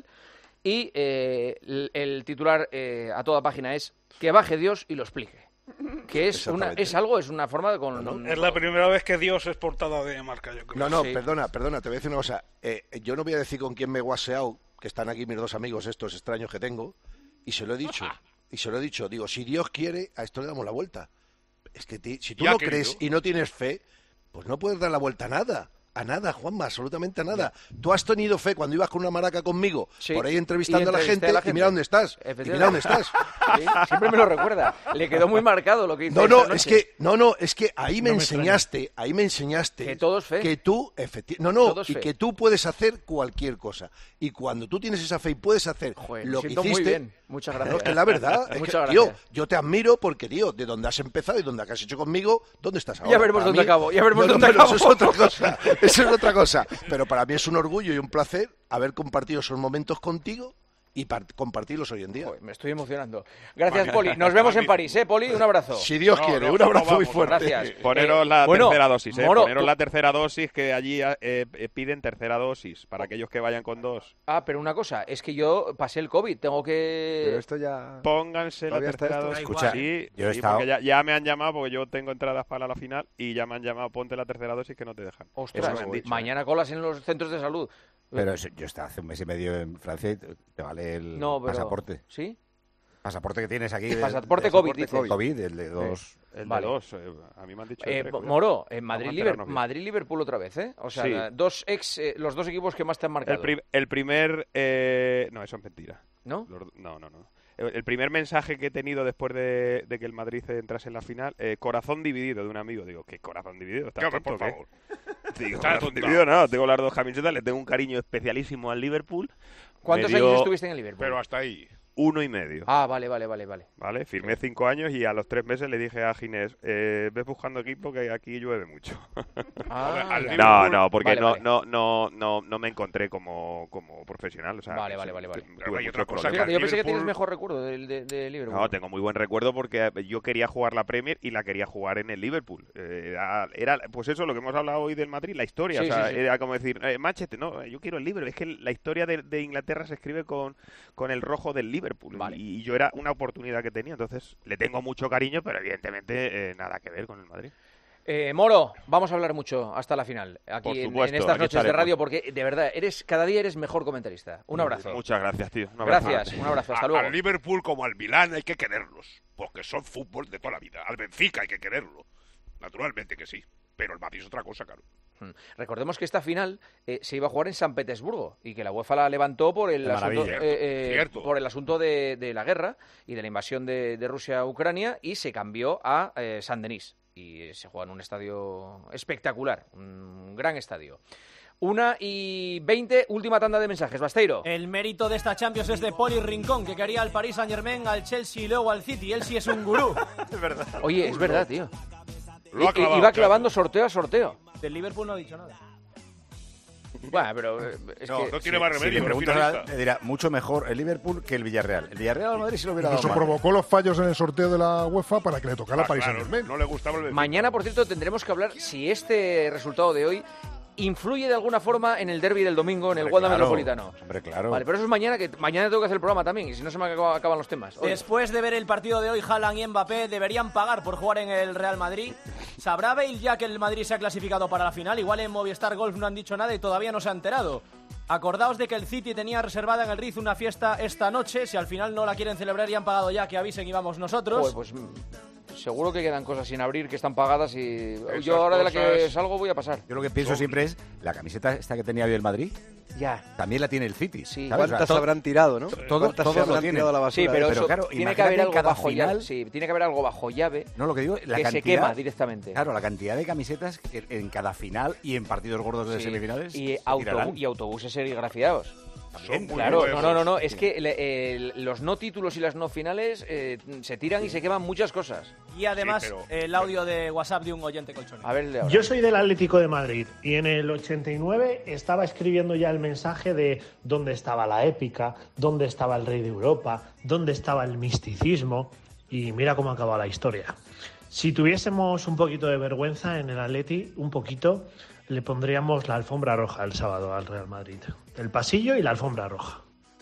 y eh, el, el titular eh, a toda página es que baje Dios y lo explique. Que es una, Exactamente. es algo, es una forma de con. Es la primera vez que Dios es portada de Marca, yo creo. No, no, Sí. perdona, perdona, te voy a decir una cosa. Eh, yo no voy a decir con quién me he guaseado, que están aquí mis dos amigos estos extraños que tengo, y se lo he dicho. Y se lo he dicho. Digo, si Dios quiere, a esto le damos la vuelta. Es que ti- si tú Ya no ha querido. crees y no tienes fe, pues no puedes dar la vuelta a nada. A nada, Juanma, absolutamente a nada. Tú has tenido fe cuando ibas con una maraca conmigo, Sí. por ahí Y entrevistando a la entrevisté gente, a la y mira dónde estás. Y Efectivamente. mira dónde estás. Sí, siempre me lo recuerda. Le quedó muy marcado lo que hizo No, no, esa es noche. que, no, no, es que ahí me No me extraña. enseñaste, ahí me enseñaste Que todo es fe. que tú, efecti- no, no, Todo es y fe. que tú puedes hacer cualquier cosa. Y cuando tú tienes esa fe y puedes hacer Joder, lo me que siento muy hiciste, bien. Muchas gracias. no, es que es la verdad. Es Muchas que, tío, gracias. yo te admiro porque, tío, de donde has empezado y donde has hecho conmigo, ¿dónde estás ahora? Ya veremos Para dónde mí- acabo, ya veremos No, no, dónde pero acabo. Eso es otra cosa. Eso es otra cosa. Pero para mí es un orgullo y un placer haber compartido esos momentos contigo y par- compartirlos hoy en día. Me estoy emocionando. Gracias, Poli. Nos vemos en París, ¿eh, Poli? Un abrazo. Si Dios No, quiere, no, un no abrazo muy vamos, fuerte. Gracias. Poneros Eh, la bueno, tercera dosis, ¿eh? Moro, Poneros tú- la tercera dosis, que allí eh, eh, piden tercera dosis para aquellos que vayan con dos. Ah, pero una cosa, es que yo pasé el COVID, tengo que... Pero esto ya... Pónganse la ¿Todavía está tercera esto? dosis. Escucha, sí, yo he sí, estado- porque ya, ya me han llamado, porque yo tengo entradas para la final y ya me han llamado, ponte la tercera dosis que no te dejan. Ostras, Eso me han dicho, ¿eh? mañana colas en los centros de salud. Pero eso- yo estaba hace un mes y medio en Francia y te te vale el No, pero... pasaporte. ¿Sí? Pasaporte que tienes aquí. de- Pasaporte de- COVID, pasaporte dice. COVID, el de dos. El Vale. de dos, eh, a mí me han dicho de Eh, tres, cuidado. Moro, en Vamos a Madrid, enterarnos bien. Madrid-Liverpool otra vez, ¿eh? O sea, Sí. la- dos ex, eh, los dos equipos que más te han marcado. El, prim- el primer... eh, no, eso es mentira. ¿No? Los- no, no, no. El el primer mensaje que he tenido después de, de que el Madrid entrase en la final, eh, corazón dividido de un amigo. Digo, ¿qué corazón dividido? ¿Estás Ya, hombre, tonto, por qué? favor. Digo, Estás corazón tonto. dividido, no. Tengo las dos camisetas, le tengo un cariño especialísimo al Liverpool. ¿Cuántos Me dio años estuviste en el Liverpool? Pero hasta ahí. Uno y medio. Ah, vale, vale, vale, vale. Vale, firmé cinco años y a los tres meses le dije a Ginés, eh, ves buscando equipo que aquí llueve mucho. Ah, Al ya. Liverpool- No, no, porque Vale, no, vale. no, no, no, no me encontré como, como profesional. O sea, Vale, que vale, sí, vale, vale. tuve Pero hay muchos otra cosa problemas. Fíjate, yo pensé que Liverpool- tienes mejor recuerdo del de, de Liverpool. No, tengo muy buen recuerdo porque yo quería jugar la Premier y la quería jugar en el Liverpool. Eh, Era, era, pues eso, lo que hemos hablado hoy del Madrid, la historia. Sí, o sea, sí, sí. era como decir, eh, Manchester, no, yo quiero el Liverpool. Es que la historia de, de Inglaterra se escribe con, con el rojo del Liverpool. Vale. Y, y yo era una oportunidad que tenía. Entonces, le tengo mucho cariño, pero evidentemente eh, nada que ver con el Madrid. Eh, Moro, vamos a hablar mucho hasta la final, aquí Por en- supuesto, en, estas aquí noches de estaremos. radio, porque de verdad, eres cada día eres mejor comentarista. Un abrazo. Muchas gracias, tío. Un abrazo Gracias, grande. un abrazo, hasta A- luego. Al Liverpool como al Milán hay que quererlos, porque son fútbol de toda la vida. Al Benfica hay que quererlo, naturalmente que sí. Pero el Madrid es otra cosa, claro. Mm. Recordemos que esta final eh, se iba a jugar en San Petersburgo y que la UEFA la levantó por el Qué asunto, maravilla. eh, eh, Cierto. por el asunto de, de la guerra y de la invasión de, de Rusia a Ucrania y se cambió a eh, Saint-Denis y eh, se juega en un estadio espectacular, un gran estadio. Una y veinte, última tanda de mensajes. Basteiro. El mérito de esta Champions es de Poli Rincón, que quería al Paris Saint-Germain, al Chelsea y luego al City. Él sí es un gurú. Es verdad. Oye, es verdad, tío. Lo ha I- clavado, iba claro. clavando sorteo a sorteo. Del Liverpool no ha dicho nada. Bueno, pero eh, es No, que... no tiene más Si remedio. le el preguntas a finalista. le dirá mucho mejor el Liverpool que el Villarreal. El Villarreal al Madrid sí lo hubiera dado Incluso mal. provocó los fallos en el sorteo de la UEFA para que le tocara Ah, a Paris claro, Saint-Germain. no le gustaba el Benfica. Mañana, por cierto, tendremos que hablar si este resultado de hoy influye de alguna forma en el derbi del domingo en el Hombre, Wanda claro. Metropolitano. Hombre, claro. Vale, pero eso es mañana, que mañana tengo que hacer el programa también, y si no se me acaba- acaban los temas. Oye, Después de ver el partido de hoy, Haaland y Mbappé deberían pagar por jugar en el Real Madrid. ¿Sabrá Bale ya que el Madrid se ha clasificado para la final? Igual en Movistar Golf no han dicho nada y todavía no se ha enterado. Acordaos de que el City tenía reservada en el Riz una fiesta esta noche. Si al final no la quieren celebrar y han pagado ya, que avisen y vamos nosotros. joder, pues mm, seguro que quedan cosas sin abrir que están pagadas y Esas yo ahora de la que cosas- salgo voy a pasar. Yo lo que pienso siempre es, la camiseta esta que tenía hoy el Madrid, Ya. también la tiene el City. Sí. ¿sabes? O sea, ¿Cuántas todo- habrán tirado, no? Todo, ¿Cuántas todos se lo habrán tienen. tirado a la basura? Sí, pero, eh? eso claro, tiene que imagínate haber en algo cada bajo final- llave. Sí, tiene que haber algo bajo llave No, lo que digo, la que cantidad, se quema directamente. Claro, la cantidad de camisetas que en cada final y en partidos gordos de Sí. semifinales. Y, se autobu- tirarán. y autobuses serigrafiados. Son muy Claro, nuevos. no, no, no, es que le- el- los no títulos y las no finales eh, se tiran y se queman muchas cosas. Y además, Sí, pero- el audio de WhatsApp de un oyente colchonero. A ver, el de ahora. Yo soy del Atlético de Madrid y en el ochenta y nueve estaba escribiendo ya el mensaje de dónde estaba la épica, dónde estaba el rey de Europa, dónde estaba el misticismo y mira cómo acaba la historia. Si tuviésemos un poquito de vergüenza en el Atleti, un poquito, le pondríamos la alfombra roja el sábado al Real Madrid. El pasillo y la alfombra roja.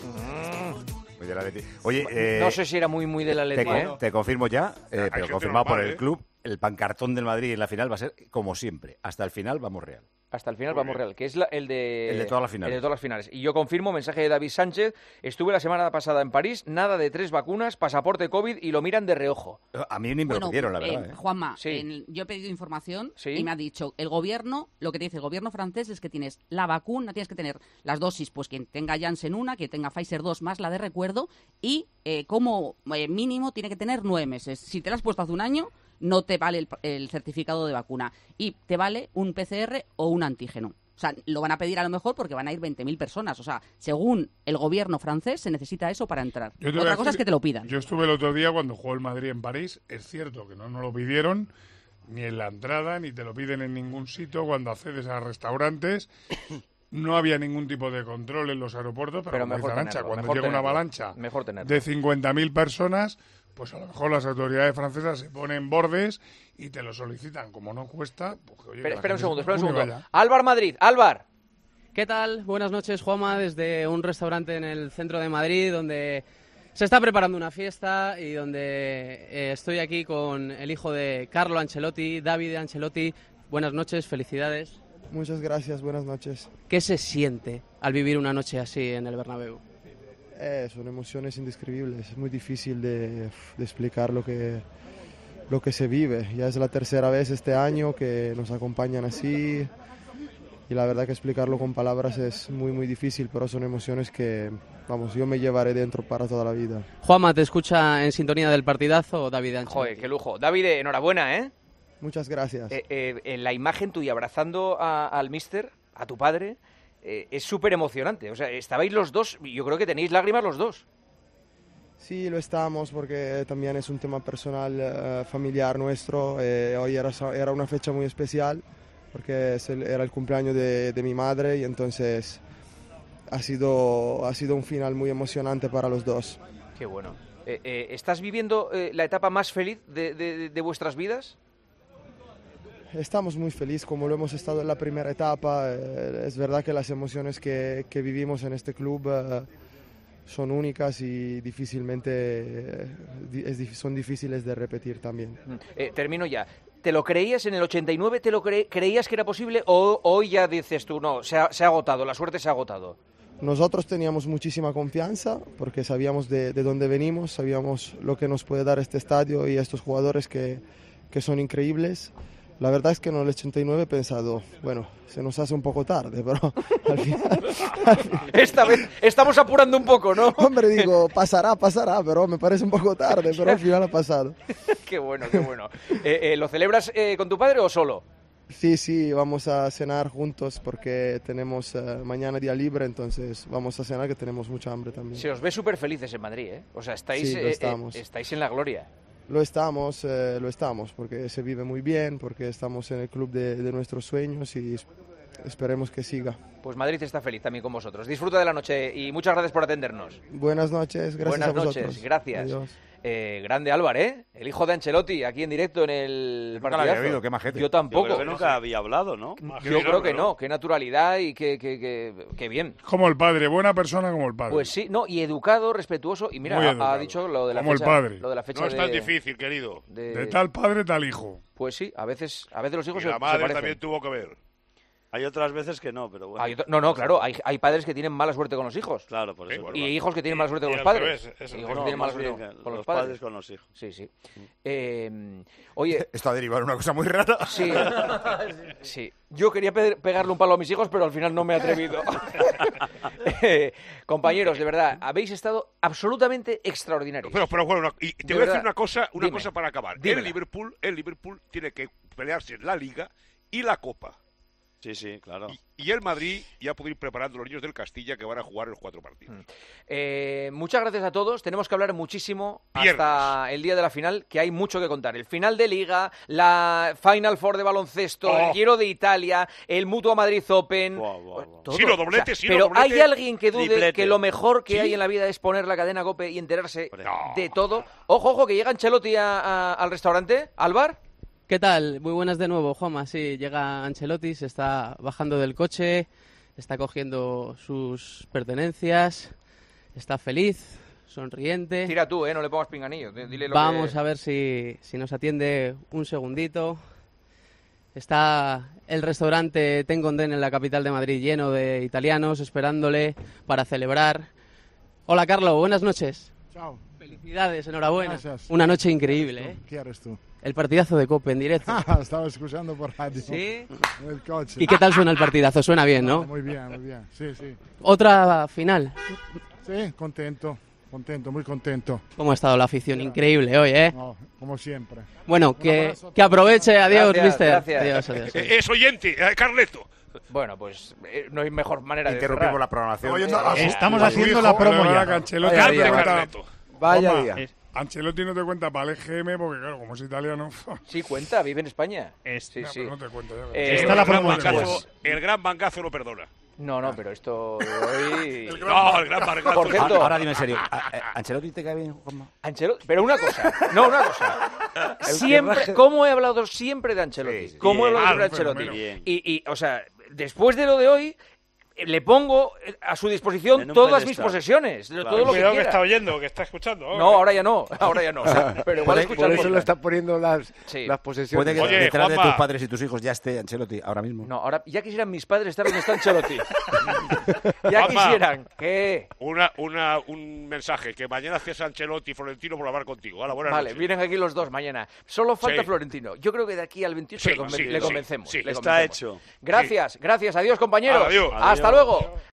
Muy del Atleti. Oye, eh, No sé si era muy, muy del te, Atlético. con- ¿eh? te confirmo ya, eh, Hay pero gente confirmado por normal, el ¿eh? club, el pancartón del Madrid en la final va a ser como siempre. Hasta el final vamos Real. Hasta el final Muy vamos bien. real, que es la- el de... El de todas las finales. El de todas las finales. Y yo confirmo, mensaje de David Sánchez, estuve la semana pasada en París, nada de tres vacunas, pasaporte COVID y lo miran de reojo. A mí ni me Bueno, lo pidieron, la eh, verdad. ¿eh? Juanma, Sí. en- yo he pedido información Sí. y me ha dicho, el gobierno, lo que te dice el gobierno francés es que tienes la vacuna, tienes que tener las dosis, pues quien tenga Janssen una, quien tenga Pfizer dos más la de recuerdo, y eh, como eh, mínimo tiene que tener nueve meses. Si te la has puesto hace un año, no te vale el, el certificado de vacuna y te vale un P C R o un antígeno. O sea, lo van a pedir a lo mejor porque van a ir veinte mil personas. O sea, según el gobierno francés, se necesita eso para entrar. Yo te voy a Otra cosa es decir- que te lo pidan. Yo estuve el otro día cuando jugó el Madrid en París. Es cierto que no nos lo pidieron ni en la entrada, ni te lo piden en ningún sitio cuando accedes a restaurantes. No había ningún tipo de control en los aeropuertos, pero, Pero como mejor dice Arantxa, tenerlo, cuando mejor llega una tenerlo. avalancha Mejor tenerlo. de cincuenta mil personas, pues a lo mejor las autoridades francesas se ponen bordes y te lo solicitan. Como no cuesta, pues que, oye, Espera, que la espera un gente segundo, se espera un vacune y segundo. vaya. Álvar Madrid, Álvar. ¿Qué tal? Buenas noches, Juanma, desde un restaurante en el centro de Madrid donde se está preparando una fiesta y donde eh, estoy aquí con el hijo de Carlo Ancelotti, Davide Ancelotti. Buenas noches, felicidades. Muchas gracias, buenas noches. ¿Qué se siente al vivir una noche así en el Bernabéu? Eh, son emociones indescribibles, es muy difícil de, de explicar lo que, lo que se vive. Ya es la tercera vez este año que nos acompañan así y la verdad que explicarlo con palabras es muy muy difícil, pero son emociones que, vamos, yo me llevaré dentro para toda la vida. Juanma, ¿te escucha en sintonía del partidazo Davide Ancelotti? Joder, qué lujo. David, enhorabuena, ¿eh? Muchas gracias. Eh, eh, en la imagen tuya abrazando a- al mister, a tu padre, eh, es súper emocionante. O sea, estabais los dos, yo creo que tenéis lágrimas los dos. Sí, lo estamos porque también es un tema personal, eh, familiar nuestro. Eh, hoy era, era una fecha muy especial porque es el- era el cumpleaños de, de mi madre y entonces ha sido, ha sido un final muy emocionante para los dos. Qué bueno. Eh, eh, ¿Estás viviendo eh, la etapa más feliz de, de- de vuestras vidas? Estamos muy felices como lo hemos estado en la primera etapa. Eh, es verdad que las emociones que, que vivimos en este club eh, son únicas y difícilmente eh, di- es dif- son difíciles de repetir también. Eh, termino ya. ¿Te lo creías en el ochenta y nueve? ¿Te lo cre- creías que era posible? ¿O hoy ya dices tú, no, se ha, se ha agotado, la suerte se ha agotado? Nosotros teníamos muchísima confianza porque sabíamos de, de dónde venimos, sabíamos lo que nos puede dar este estadio y estos jugadores que, que son increíbles. La verdad es que en el ochenta y nueve he pensado, bueno, se nos hace un poco tarde, pero al final... Esta vez estamos apurando un poco, ¿no? Hombre, digo, pasará, pasará, pero me parece un poco tarde, pero al final ha pasado. Qué bueno, qué bueno. Eh, eh, ¿Lo celebras eh, con tu padre o solo? Sí, sí, vamos a cenar juntos porque tenemos eh, mañana día libre, entonces vamos a cenar que tenemos mucha hambre también. Se os ve súper felices en Madrid, ¿eh? O sea, estáis, Sí, lo eh, eh, estamos. estáis en la gloria. Lo estamos, eh, lo estamos, porque se vive muy bien, porque estamos en el club de, de nuestros sueños y es- esperemos que siga. Pues Madrid está feliz también con vosotros. Disfruta de la noche y muchas gracias por atendernos. Buenas noches, gracias Buenas a vosotros. noches, gracias. Adiós. Eh, grande Álvaro, ¿eh? El hijo de Ancelotti, aquí en directo en el Nunca lo partidazo. había oído, qué majete. Yo Yo tampoco. creo que nunca había hablado, ¿no? Yo creo que no, qué naturalidad y qué, qué, qué- qué bien. Como el padre, buena persona como el padre. Pues sí, no, y educado, respetuoso, y mira, Muy ha- ha, educado. dicho lo de la Como el fecha, padre. lo de la fecha No es tan de- difícil, querido. de- De tal padre, tal hijo. Pues sí, a veces, a veces los hijos Y se, la se madre parecen. también tuvo que ver. Hay otras veces que no, pero bueno. Hay otro- no, no, claro, hay, hay padres que tienen mala suerte con los hijos. Claro, por eso. Y hijos que tienen mala suerte Y con los al padres. revés, eso. Y hijos No, que tienen mala más suerte bien con, que con los los padres. padres con los hijos. Sí, sí. Eh, oye... Esto ha derivado en una cosa muy rara. Sí, sí. Yo quería pe- pegarle un palo a mis hijos, pero al final no me he atrevido. Eh, compañeros, de verdad, habéis estado absolutamente extraordinarios. Pero, pero bueno, una- y te De voy a verdad. decir una cosa, una Dime. cosa para acabar. Dímela. El Liverpool, el Liverpool tiene que pelearse en la Liga y la Copa. Sí, sí, claro. Y el Madrid ya puede ir preparando los niños del Castilla que van a jugar los cuatro partidos. Eh, muchas gracias a todos. Tenemos que hablar muchísimo Viernes. hasta el día de la final, que hay mucho que contar. El final de Liga, la Final Four de baloncesto, Oh. el Giro de Italia, el Mutua Madrid Open. todo. Sí, lo doblete, O sea, sí, lo pero doblete. ¿hay alguien que dude Triplete. que lo mejor que Sí. hay en la vida es poner la cadena Cope y enterarse de todo? Ojo, ojo, que llega Ancelotti a- a- al restaurante. ¿Álvar? ¿Qué tal? Muy buenas de nuevo, Juanma. Sí, llega Ancelotti, se está bajando del coche, está cogiendo sus pertenencias, está feliz, sonriente. Tira tú, ¿eh? No le pongas pinganillo. Dile lo Vamos que... a ver si, si nos atiende un segundito. Está el restaurante Ten con Den en la capital de Madrid lleno de italianos esperándole para celebrar. Hola, Carlo, buenas noches. Ciao. Felicidades, enhorabuena. Gracias. Una noche increíble, ¿eh? ¿Quién eres tú? El partidazo de Cope en directo. Ah, estaba escuchando por radio. ¿Sí? En el coche. ¿Y qué tal suena el partidazo? Suena bien, ¿no? Muy bien, muy bien. Sí, sí. Otra final. Sí, contento, contento, muy contento. ¿Cómo ha estado la afición? Increíble hoy, ¿eh? No, como siempre. Bueno, Un que, abrazo. que aproveche. Adiós, Gracias, mister. gracias. Adiós, adiós. Eh, Es oyente, eh, Carleto. Bueno, pues eh, no hay mejor manera de Interrumpimos cerrar. la programación. Oyendo a su- Estamos a su haciendo hijo, la promo de verdad ya. que Ancelotti Vaya no te día. cuenta- Carleto. Vaya Juanma, día. eh, Ancelotti no te cuenta para el E G M porque, claro, como es italiano... Sí, cuenta, vive en España. Sí, sí, sí. pero no te cuento. ya Eh, verás. el, gran mangazo, el gran mangazo no perdona. No, no, pero esto de hoy... No, el gran mangazo. Por cierto, Ahora, ahora dime en serio. ¿a- a- ¿Ancelotti te cae bien, Juanma? Ancelotti, pero una cosa, no, una cosa. Siempre, ¿cómo he hablado siempre de Ancelotti? ¿Cómo he Bien. hablado siempre de Ah, Ancelotti? fenómeno. Y, y, o sea, después de lo de hoy, eh, le pongo eh, a su disposición En un todas mis pedestal. posesiones, Claro. todo lo que Cuidado que quiera. está oyendo, que está escuchando. No, ahora ya no, ahora ya no. o sea, pero igual Por, escucha por el eso lo podcast. está poniendo las, Sí. las posesiones. Puede que Oye, detrás de Juanma. tus padres y tus hijos ya esté Ancelotti ahora mismo. No, ahora ya quisieran mis padres estar donde está Ancelotti. ya Juanma. quisieran. ¿Qué? Una, una, un mensaje, que mañana haces Ancelotti y Florentino por hablar contigo. Hola, buenas Vale, noches. vienen aquí los dos mañana. Solo falta Sí. Florentino. Yo creo que de aquí al veintiocho Sí, le, conven- sí, le sí, convencemos. sí. le Está convencemos. hecho. Gracias, gracias. Adiós, compañeros. Adiós. Hasta Adiós. luego.